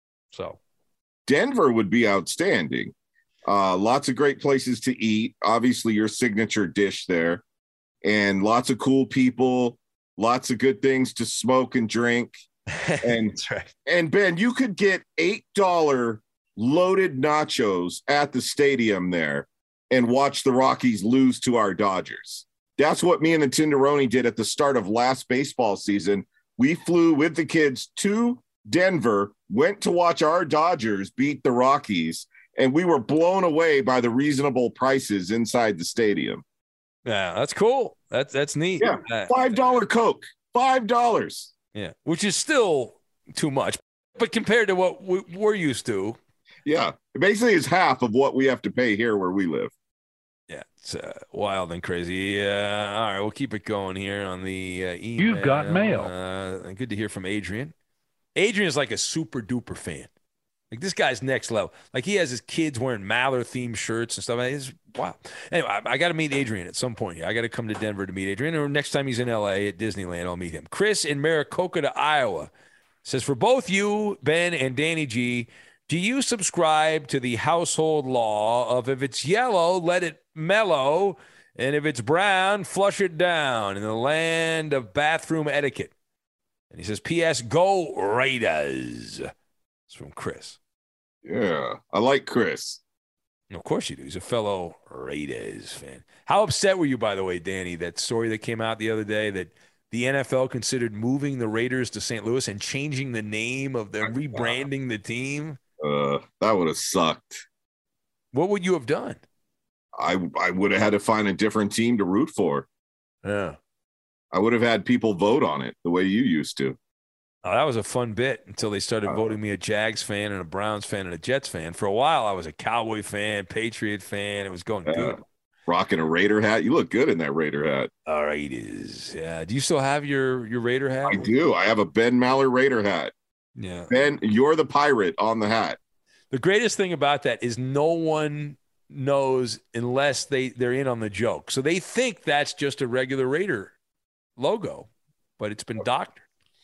So Denver would be outstanding. Uh, lots of great places to eat. Obviously, your signature dish there. And lots of cool people, lots of good things to smoke and drink. And, That's right. And Ben, you could get eight dollar loaded nachos at the stadium there and watch the Rockies lose to our Dodgers. That's what me and the Tinderoni did at the start of last baseball season. We flew with the kids to Denver, went to watch our Dodgers beat the Rockies, and we were blown away by the reasonable prices inside the stadium. Yeah, that's cool. That's that's neat. Yeah, five dollar Coke, five dollars. Yeah, which is still too much, but compared to what we, we're used to, yeah, it basically is half of what we have to pay here where we live. Yeah, it's uh, wild and crazy. Uh, all right, we'll keep it going here on the uh, email. You've got mail. Uh, good to hear from Adrian. Adrian is like a super duper fan. Like, this guy's next level. Like, he has his kids wearing Maller themed shirts and stuff. It's wow. Anyway, I, I got to meet Adrian at some point. I got to come to Denver to meet Adrian. Or next time he's in L A at Disneyland, I'll meet him. Chris in Maricopa, Iowa says, for both you, Ben and Danny G, do you subscribe to the household law of if it's yellow, let it mellow, and if it's brown, flush it down in the land of bathroom etiquette? And he says, P S, go Raiders. It's from Chris. Yeah, I like Chris. Of course you do. He's a fellow Raiders fan. How upset were you, by the way, Danny, that story that came out the other day that the N F L considered moving the Raiders to Saint Louis and changing the name of them, rebranding the team? Uh, that would have sucked. What would you have done? I I would have had to find a different team to root for. Yeah. I would have had people vote on it the way you used to. Oh, that was a fun bit until they started voting me a Jags fan and a Browns fan and a Jets fan. For a while, I was a Cowboy fan, Patriot fan. It was going Yeah. good. Rocking a Raider hat. You look good in that Raider hat. All right, it is. Yeah. Do you still have your, your Raider hat? I do. I have a Ben Maller Raider hat. Yeah. Ben, you're the pirate on the hat. The greatest thing about that is no one knows unless they, they're in on the joke. So they think that's just a regular Raider logo, but it's been doctored.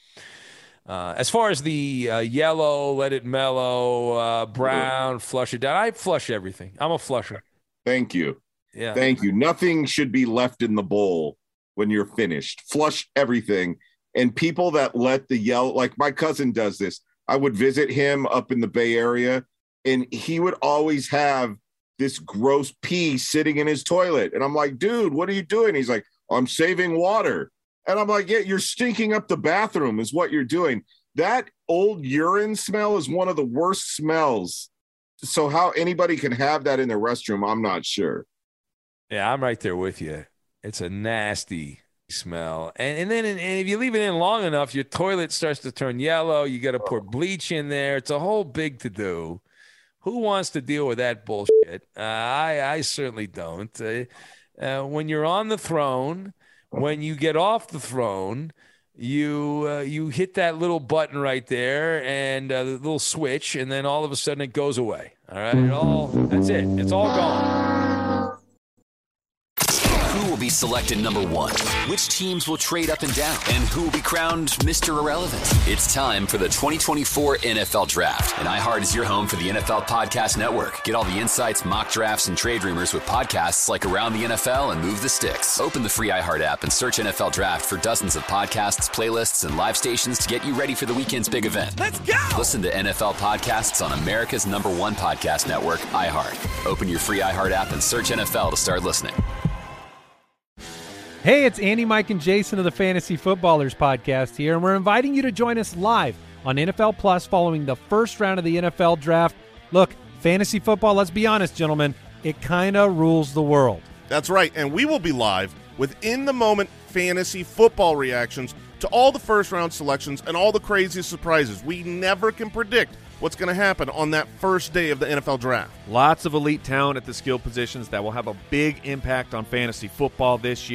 Uh, as far as the uh, yellow, let it mellow, uh, brown, flush it down. I flush everything. I'm a flusher. Thank you. Yeah. Thank you. Nothing should be left in the bowl when you're finished. Flush everything. And people that let the yellow, like my cousin does this. I would visit him up in the Bay Area, and he would always have this gross pee sitting in his toilet. And I'm like, dude, what are you doing? He's like, I'm saving water. And I'm like, yeah, you're stinking up the bathroom is what you're doing. That old urine smell is one of the worst smells. So how anybody can have that in their restroom, I'm not sure. Yeah, I'm right there with you. It's a nasty smell. And and then and if you leave it in long enough, your toilet starts to turn yellow. You got to pour bleach in there. It's a whole big to-do. Who wants to deal with that bullshit? Uh, I, I certainly don't. Uh, uh, when you're on the throne, when you get off the throne, you uh, you hit that little button right there and uh, the little switch, and then all of a sudden it goes away. All right, it all that's it. It's all gone. Who will be selected number one? Which teams will trade up and down? And who will be crowned Mister Irrelevant? It's time for the twenty twenty-four N F L Draft. And iHeart is your home for the N F L Podcast Network. Get all the insights, mock drafts, and trade rumors with podcasts like Around the N F L and Move the Sticks. Open the free iHeart app and search N F L Draft for dozens of podcasts, playlists, and live stations to get you ready for the weekend's big event. Let's go! Listen to N F L podcasts on America's number one podcast network, iHeart. Open your free iHeart app and search N F L to start listening. Hey, it's Andy, Mike, and Jason of the Fantasy Footballers podcast here, and we're inviting you to join us live on N F L Plus following the first round of the N F L Draft. Look, fantasy football, let's be honest, gentlemen, it kind of rules the world. That's right, and we will be live with in-the-moment fantasy football reactions to all the first-round selections and all the crazy surprises. We never can predict what's going to happen on that first day of the N F L Draft. Lots of elite talent at the skill positions that will have a big impact on fantasy football this year.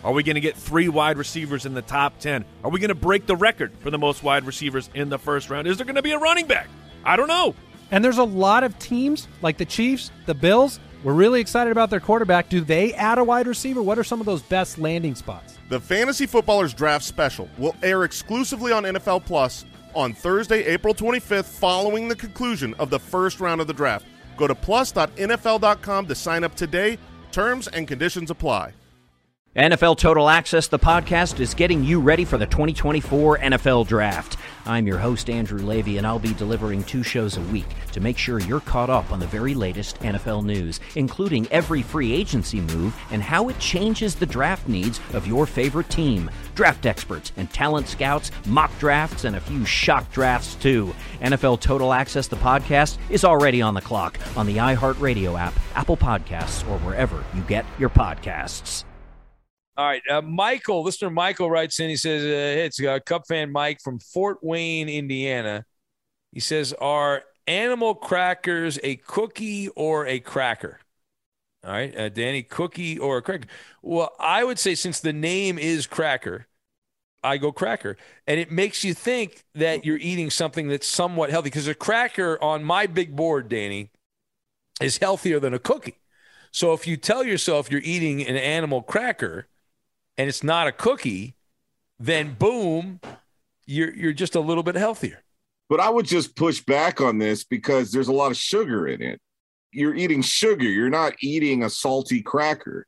Are we going to get three wide receivers in the top ten? Are we going to break the record for the most wide receivers in the first round? Is there going to be a running back? I don't know. And there's a lot of teams like the Chiefs, the Bills. We're really excited about their quarterback. Do they add a wide receiver? What are some of those best landing spots? The Fantasy Footballers Draft Special will air exclusively on N F L Plus on Thursday, April twenty-fifth, following the conclusion of the first round of the draft. Go to plus dot N F L dot com to sign up today. Terms and conditions apply. N F L Total Access, the podcast, is getting you ready for the twenty twenty-four N F L Draft. I'm your host, Andrew Levy, and I'll be delivering two shows a week to make sure you're caught up on the very latest N F L news, including every free agency move and how it changes the draft needs of your favorite team. Draft experts and talent scouts, mock drafts, and a few shock drafts, too. N F L Total Access, the podcast, is already on the clock on the iHeartRadio app, Apple Podcasts, or wherever you get your podcasts. All right, uh, Michael, listener Michael writes in. He says, uh, hey, it's uh, Cub fan Mike from Fort Wayne, Indiana. He says, are animal crackers a cookie or a cracker? All right, uh, Danny, cookie or a cracker? Well, I would say since the name is cracker, I go cracker. And it makes you think that you're eating something that's somewhat healthy because a cracker on my big board, Danny, is healthier than a cookie. So if you tell yourself you're eating an animal cracker, and it's not a cookie, then boom, you're you're just a little bit healthier. But I would just push back on this because there's a lot of sugar in it. You're eating sugar. You're not eating a salty cracker.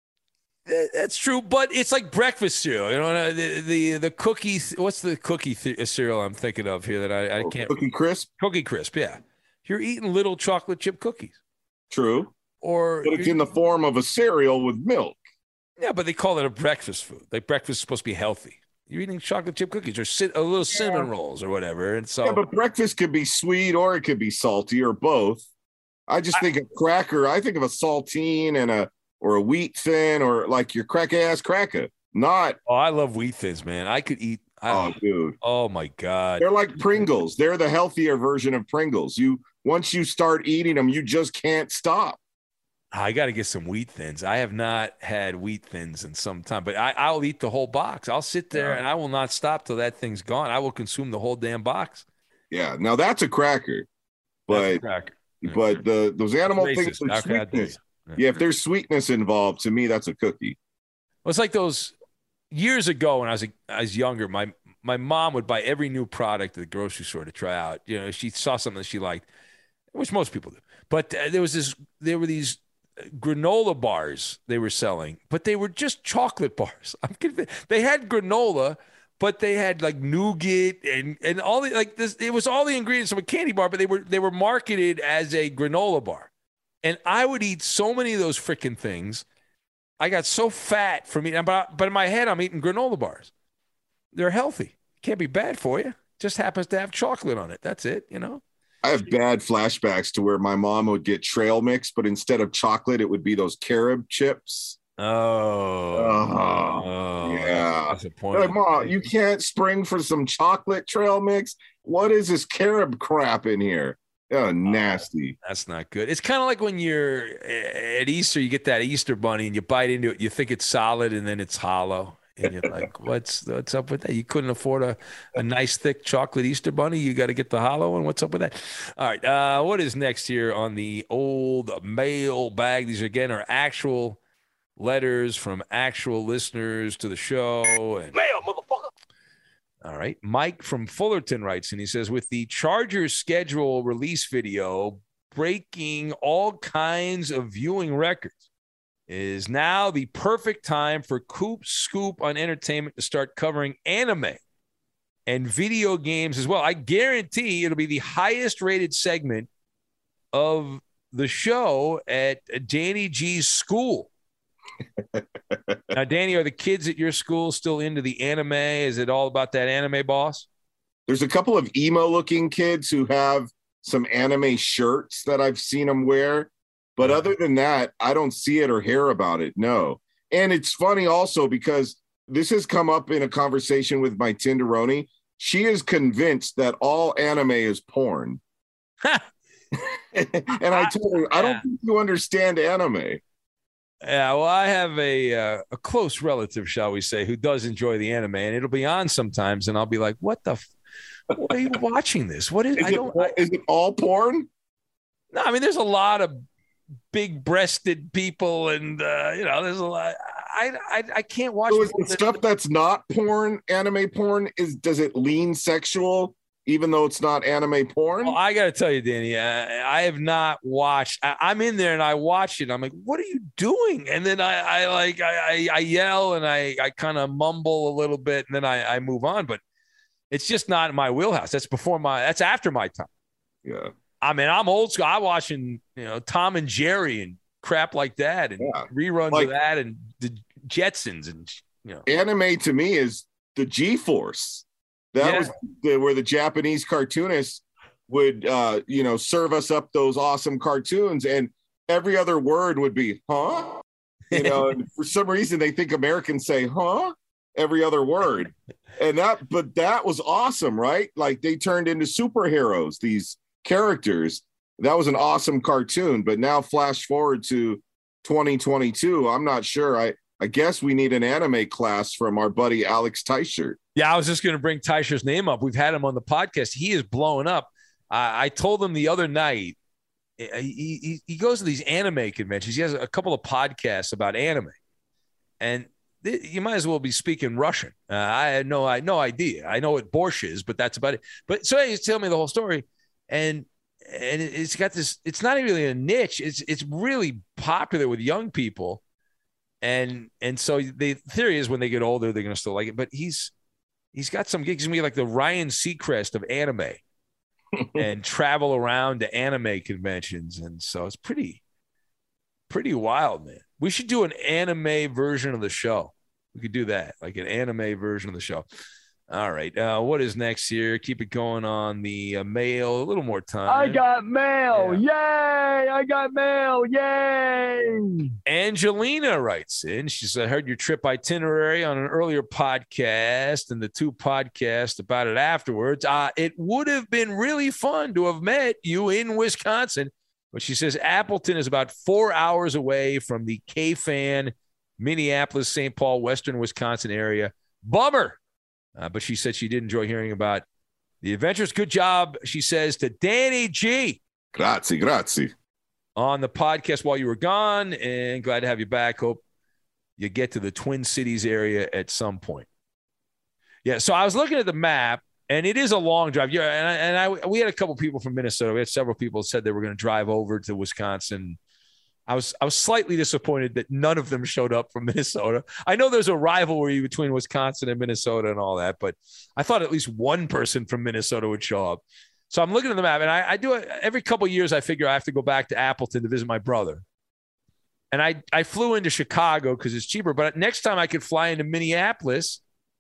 That's true, but it's like breakfast cereal. You know, the the, the cookie. What's the cookie th- cereal I'm thinking of here that I, I can't? Cookie Crisp? Cookie Crisp, yeah. You're eating little chocolate chip cookies. True. Or but it's in the form of a cereal with milk. Yeah, but they call it a breakfast food. Like breakfast is supposed to be healthy. You're eating chocolate chip cookies or sit, a little cinnamon rolls or whatever. And so, yeah, but breakfast could be sweet or it could be salty or both. I just I, think of cracker. I think of a saltine and a or a wheat thin or like your crack ass cracker. Not. Oh, I love wheat thins, man. I could eat. I, oh, dude. Oh my God. They're like Pringles. They're the healthier version of Pringles. You once you start eating them, you just can't stop. I got to get some wheat thins. I have not had wheat thins in some time, but I, I'll eat the whole box. I'll sit there yeah. and I will not stop till that thing's gone. I will consume the whole damn box. Yeah, now that's a cracker, but that's a cracker. but the those animal things with sweetness. Yeah. yeah, if there's sweetness involved, to me that's a cookie. Well, it's like those years ago when I was a, I was younger. My my mom would buy every new product at the grocery store to try out. You know, she saw something that she liked, which most people do. But uh, there was this. There were these. granola bars they were selling, but they were just chocolate bars. I'm convinced. They had granola, but they had like nougat and and all the like this. It was all the ingredients of a candy bar, but they were they were marketed as a granola bar. And I would eat so many of those freaking things. I got so fat from eating, but but in my head I'm eating granola bars. They're healthy. Can't be bad for you. Just happens to have chocolate on it. That's it. You know. I have bad flashbacks to where my mom would get trail mix, but instead of chocolate, it would be those carob chips. Oh, oh, oh yeah. Like, Mom, you can't spring for some chocolate trail mix? What is this carob crap in here? Oh, nasty. Oh, that's not good. It's kind of like when you're at Easter, you get that Easter bunny and you bite into it. You think it's solid and then it's hollow. And you're like, what's what's up with that? You couldn't afford a, a nice, thick chocolate Easter bunny. You got to get the hollow one. What's up with that? All right. Uh, what is next here on the old mail bag? These, again, are actual letters from actual listeners to the show. And, mail, motherfucker. All right. Mike from Fullerton writes, and he says, with the Chargers schedule release video breaking all kinds of viewing records, is now the perfect time for Coop Scoop on Entertainment to start covering anime and video games as well. I guarantee it'll be the highest rated segment of the show at Danny G's school. Now, Danny, are the kids at your school still into the anime? Is it all about that anime boss? There's a couple of emo looking kids who have some anime shirts that I've seen them wear. But other than that, I don't see it or hear about it. No. And it's funny also because this has come up in a conversation with my Tinderoni. She is convinced that all anime is porn. And I told her, I don't think you understand anime. Yeah, well, I have a uh, a close relative, shall we say, who does enjoy the anime, and it'll be on sometimes, and I'll be like, "What the? F- what are you watching this? What is? Is, I it, don't. I, is it all porn? no, I mean, there's a lot of big-breasted people, and uh, you know, there's a lot. I I, I can't watch So is more it than- stuff that's not porn, anime porn. Is does it lean sexual, even though it's not anime porn? Well, I got to tell you, Danny, uh, I have not watched. I, I'm in there and I watch it. I'm like, what are you doing? And then I, I like, I, I, I yell and I, I kind of mumble a little bit, and then I, I move on. But it's just not in my wheelhouse. That's before my. That's after my time. Yeah. I mean, I'm old school. I'm watching, you know, Tom and Jerry and crap like that, and Yeah. reruns Like- of that, and the Jetsons, and you know, Anime to me is the G-Force. That Yeah. was the, where the Japanese cartoonists would, uh, you know, serve us up those awesome cartoons, and every other word would be, huh? You know, and for some reason they think Americans say, huh? Every other word. And that, but that was awesome, right? Like they turned into superheroes, these characters. That was an awesome cartoon. But now flash forward to twenty twenty-two, I'm not sure. I, I guess we need an anime class from our buddy Alex Teichert. Yeah, I was just going to bring Teichert's name up. We've had him on the podcast. He is blowing up. I, I told him the other night, he, he, he goes to these anime conventions. He has a couple of podcasts about anime. And th- you might as well be speaking Russian. Uh, I had no, I no idea. I know what borscht is, but that's about it. But so he's telling me the whole story. And and it- it's got this, it's not really a niche. It's it's really popular with young people. And and so the theory is when they get older, they're going to still like it. But he's he's got some gigs. He's going to be like the Ryan Seacrest of anime and travel around to anime conventions. And so it's pretty, pretty wild, man. We should do an anime version of the show. We could do that, like an anime version of the show. All right. Uh, what is next here? Keep it going on the uh, mail. A little more time. I got mail. Yay. I got mail. Yay. Angelina writes in. She said, I heard your trip itinerary on an earlier podcast and the two podcasts about it afterwards. Uh, it would have been really fun to have met you in Wisconsin. But she says Appleton is about four hours away from the K-Fan, Minneapolis, Saint Paul, Western Wisconsin area. Bummer. Uh, but she said she did enjoy hearing about the adventures. Good job, she says, to Danny G. Grazie, grazie. On the podcast while you were gone, and glad to have you back. Hope you get to the Twin Cities area at some point. Yeah, so I was looking at the map, and it is a long drive. Yeah, and I, and I we had a couple people from Minnesota. We had several people who said they were going to drive over to Wisconsin. I was I was slightly disappointed that none of them showed up from Minnesota. I know there's a rivalry between Wisconsin and Minnesota and all that, but I thought at least one person from Minnesota would show up. So I'm looking at the map, and I, I do it every couple of years. I figure I have to go back to Appleton to visit my brother. And I, I flew into Chicago because it's cheaper, but next time I could fly into Minneapolis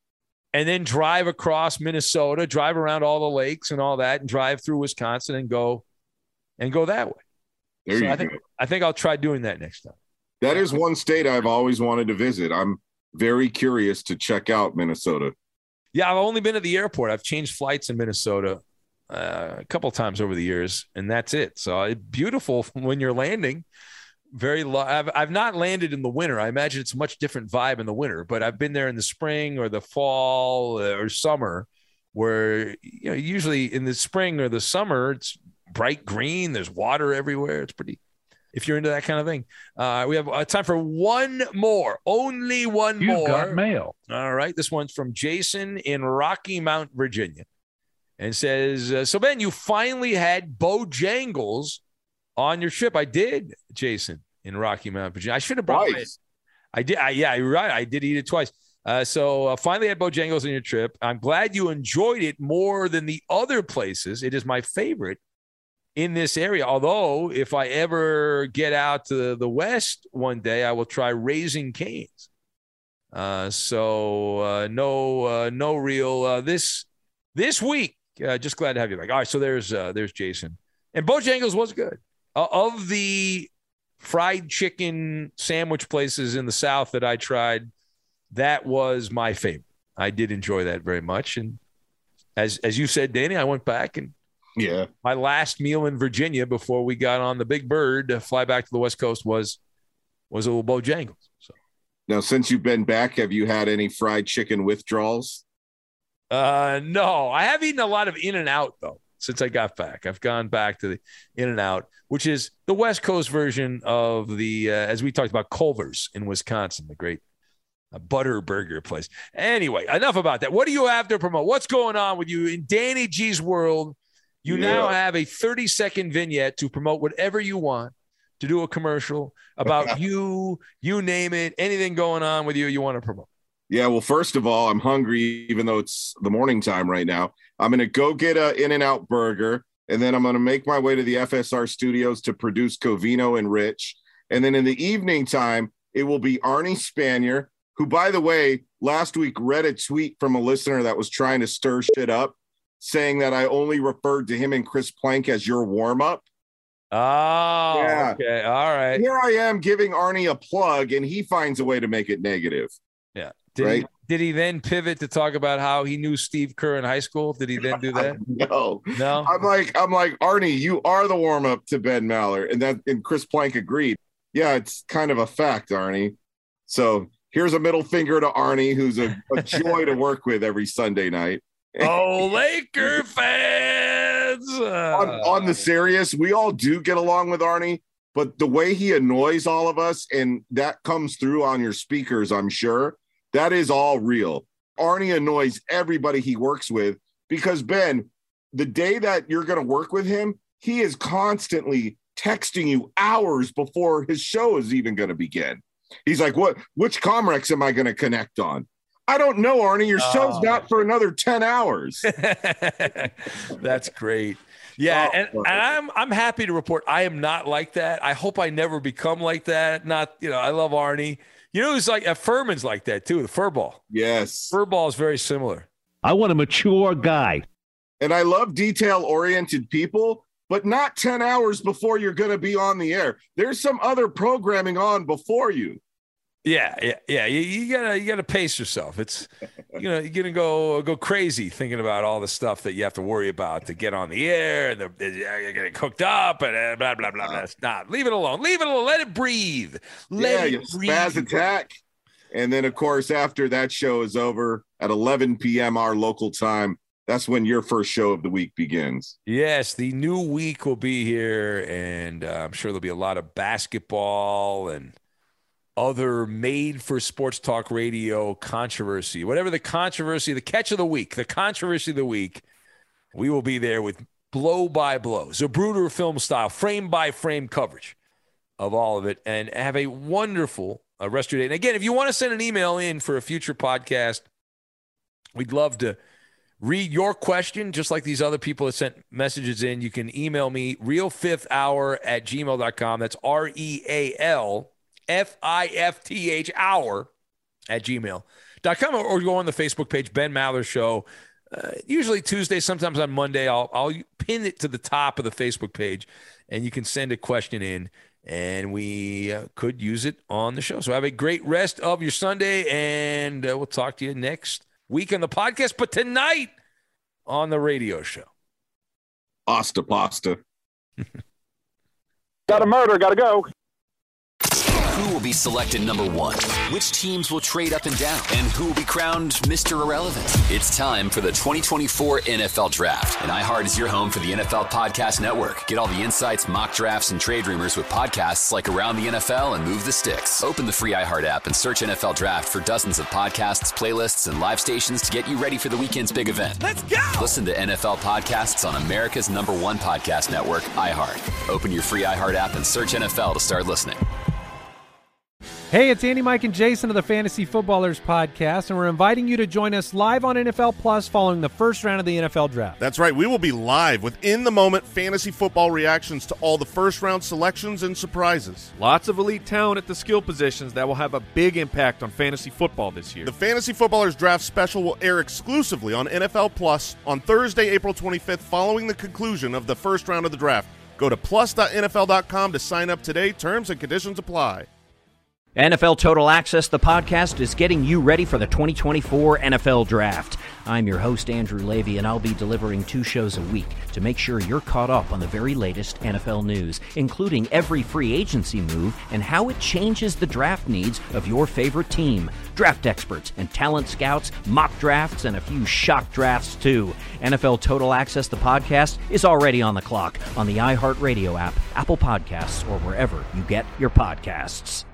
and then drive across Minnesota, drive around all the lakes and all that, and drive through Wisconsin and go and go that way. There so you I think go. I think I'll try doing that next time. That is one state I've always wanted to visit. I'm very curious to check out Minnesota. Yeah, I've only been to the airport. I've changed flights in Minnesota uh, a couple of times over the years, and that's it. So it's beautiful when you're landing. Very low. I've, I've not landed in the winter. I imagine it's a much different vibe in the winter, but I've been there in the spring or the fall or summer where, you know, usually in the spring or the summer, it's bright green. There's water everywhere. It's pretty, if you're into that kind of thing. Uh, we have uh, time for one more, only one You've more. got mail. All right. This one's from Jason in Rocky Mount, Virginia, and says, uh, so Ben, you finally had Bojangles on your trip. I did, Jason, in Rocky Mount, Virginia. I should have brought it. I did. I, yeah, you're right. I did eat it twice. Uh, so uh, finally had Bojangles on your trip. I'm glad you enjoyed it more than the other places. It is my favorite in this area. Although if I ever get out to the West one day, I will try Raising Cane's. Uh, so uh, no, uh, no real uh, this this week. Uh, just glad to have you back. All right, so there's uh, there's Jason, and Bojangles was good. Uh, of the fried chicken sandwich places in the South that I tried, that was my favorite. I did enjoy that very much, and as as you said, Danny, I went back and yeah, my last meal in Virginia before we got on the Big Bird to fly back to the West Coast was was a little Bojangles. So now, since you've been back, have you had any fried chicken withdrawals? Uh, no, I have eaten a lot of In-N-Out though. Since I got back, I've gone back to the In-N-Out, which is the West Coast version of the, uh, as we talked about, Culver's in Wisconsin, the great uh, butter burger place. Anyway, enough about that. What do you have to promote? What's going on with you in Danny G's world? You yeah. now have a thirty-second vignette to promote whatever you want, to do a commercial about you, you name it, anything going on with you you want to promote. Yeah, well, first of all, I'm hungry, even though it's the morning time right now. I'm going to go get a In-N-Out burger, and then I'm going to make my way to the F S R studios to produce Covino and Rich. And then in the evening time, it will be Arnie Spanier, who, by the way, last week read a tweet from a listener that was trying to stir shit up, saying that I only referred to him and Chris Plank as your warm-up. Oh, yeah. Okay. All right. Here I am giving Arnie a plug, and he finds a way to make it negative. Yeah. Did right? he did he then pivot to talk about how he knew Steve Kerr in high school? Did he then do that? no. No. I'm like, I'm like, Arnie, you are the warm-up to Ben Maller. And that and Chris Plank agreed. Yeah, it's kind of a fact, Arnie. So here's a middle finger to Arnie, who's a, a joy to work with every Sunday night. Oh, Laker fans. on, on the serious, we all do get along with Arnie, but the way he annoys all of us, and that comes through on your speakers, I'm sure. That is all real. Arnie annoys everybody he works with because, Ben, the day that you're going to work with him, he is constantly texting you hours before his show is even going to begin. He's like, "What? Which Comrex am I going to connect on?" I don't know, Arnie. Your show's oh. not for another ten hours. That's great. Yeah, oh, and, and I'm I'm happy to report I am not like that. I hope I never become like that. Not, you know, I love Arnie. You know, it's like uh, Furman's like that too. The Furball. Yes, Furball is very similar. I want a mature guy, and I love detail-oriented people, but not ten hours before you're going to be on the air. There's some other programming on before you. Yeah, yeah, yeah. You, you gotta you gotta pace yourself. It's you know you're gonna go go crazy thinking about all the stuff that you have to worry about to get on the air and the, you're getting cooked up and blah blah blah blah. Nah, leave it alone. Leave it alone. Let it breathe. Let yeah, it you breathe. Spaz attack, and then of course after that show is over at eleven p.m. our local time, that's when your first show of the week begins. Yes, the new week will be here, and uh, I'm sure there'll be a lot of basketball and other made for sports talk radio controversy, whatever the controversy, the catch of the week, the controversy of the week, we will be there with blow by blow, Zapruder film style, frame by frame coverage of all of it, and have a wonderful uh, rest of your day. And again, if you want to send an email in for a future podcast, we'd love to read your question, just like these other people that sent messages in. You can email me, real fifth hour at gmail dot com. That's R E A L F I F T H hour at gmail dot com, or go on the Facebook page, Ben Maller Show. Uh, usually Tuesday, sometimes on Monday, I'll, I'll pin it to the top of the Facebook page, and you can send a question in, and we uh, could use it on the show. So have a great rest of your Sunday, and uh, we'll talk to you next week on the podcast, but tonight on the radio show. Pasta, pasta. Got a murder, gotta go. Who will be selected number one? Which teams will trade up and down? And who will be crowned Mister Irrelevant? It's time for the twenty twenty-four N F L Draft. And iHeart is your home for the N F L Podcast Network. Get all the insights, mock drafts, and trade rumors with podcasts like Around the N F L and Move the Sticks. Open the free iHeart app and search N F L Draft for dozens of podcasts, playlists, and live stations to get you ready for the weekend's big event. Let's go! Listen to N F L podcasts on America's number one podcast network, iHeart. Open your free iHeart app and search N F L to start listening. Hey, it's Andy, Mike, and Jason of the Fantasy Footballers Podcast, and we're inviting you to join us live on N F L Plus following the first round of the N F L Draft. That's right. We will be live with in-the-moment fantasy football reactions to all the first-round selections and surprises. Lots of elite talent at the skill positions that will have a big impact on fantasy football this year. The Fantasy Footballers Draft Special will air exclusively on N F L Plus on Thursday, April twenty-fifth, following the conclusion of the first round of the draft. Go to plus dot N F L dot com to sign up today. Terms and conditions apply. N F L Total Access, the podcast, is getting you ready for the twenty twenty-four N F L Draft. I'm your host, Andrew Levy, and I'll be delivering two shows a week to make sure you're caught up on the very latest N F L news, including every free agency move and how it changes the draft needs of your favorite team. Draft experts and talent scouts, mock drafts, and a few shock drafts, too. N F L Total Access, the podcast, is already on the clock on the iHeartRadio app, Apple Podcasts, or wherever you get your podcasts.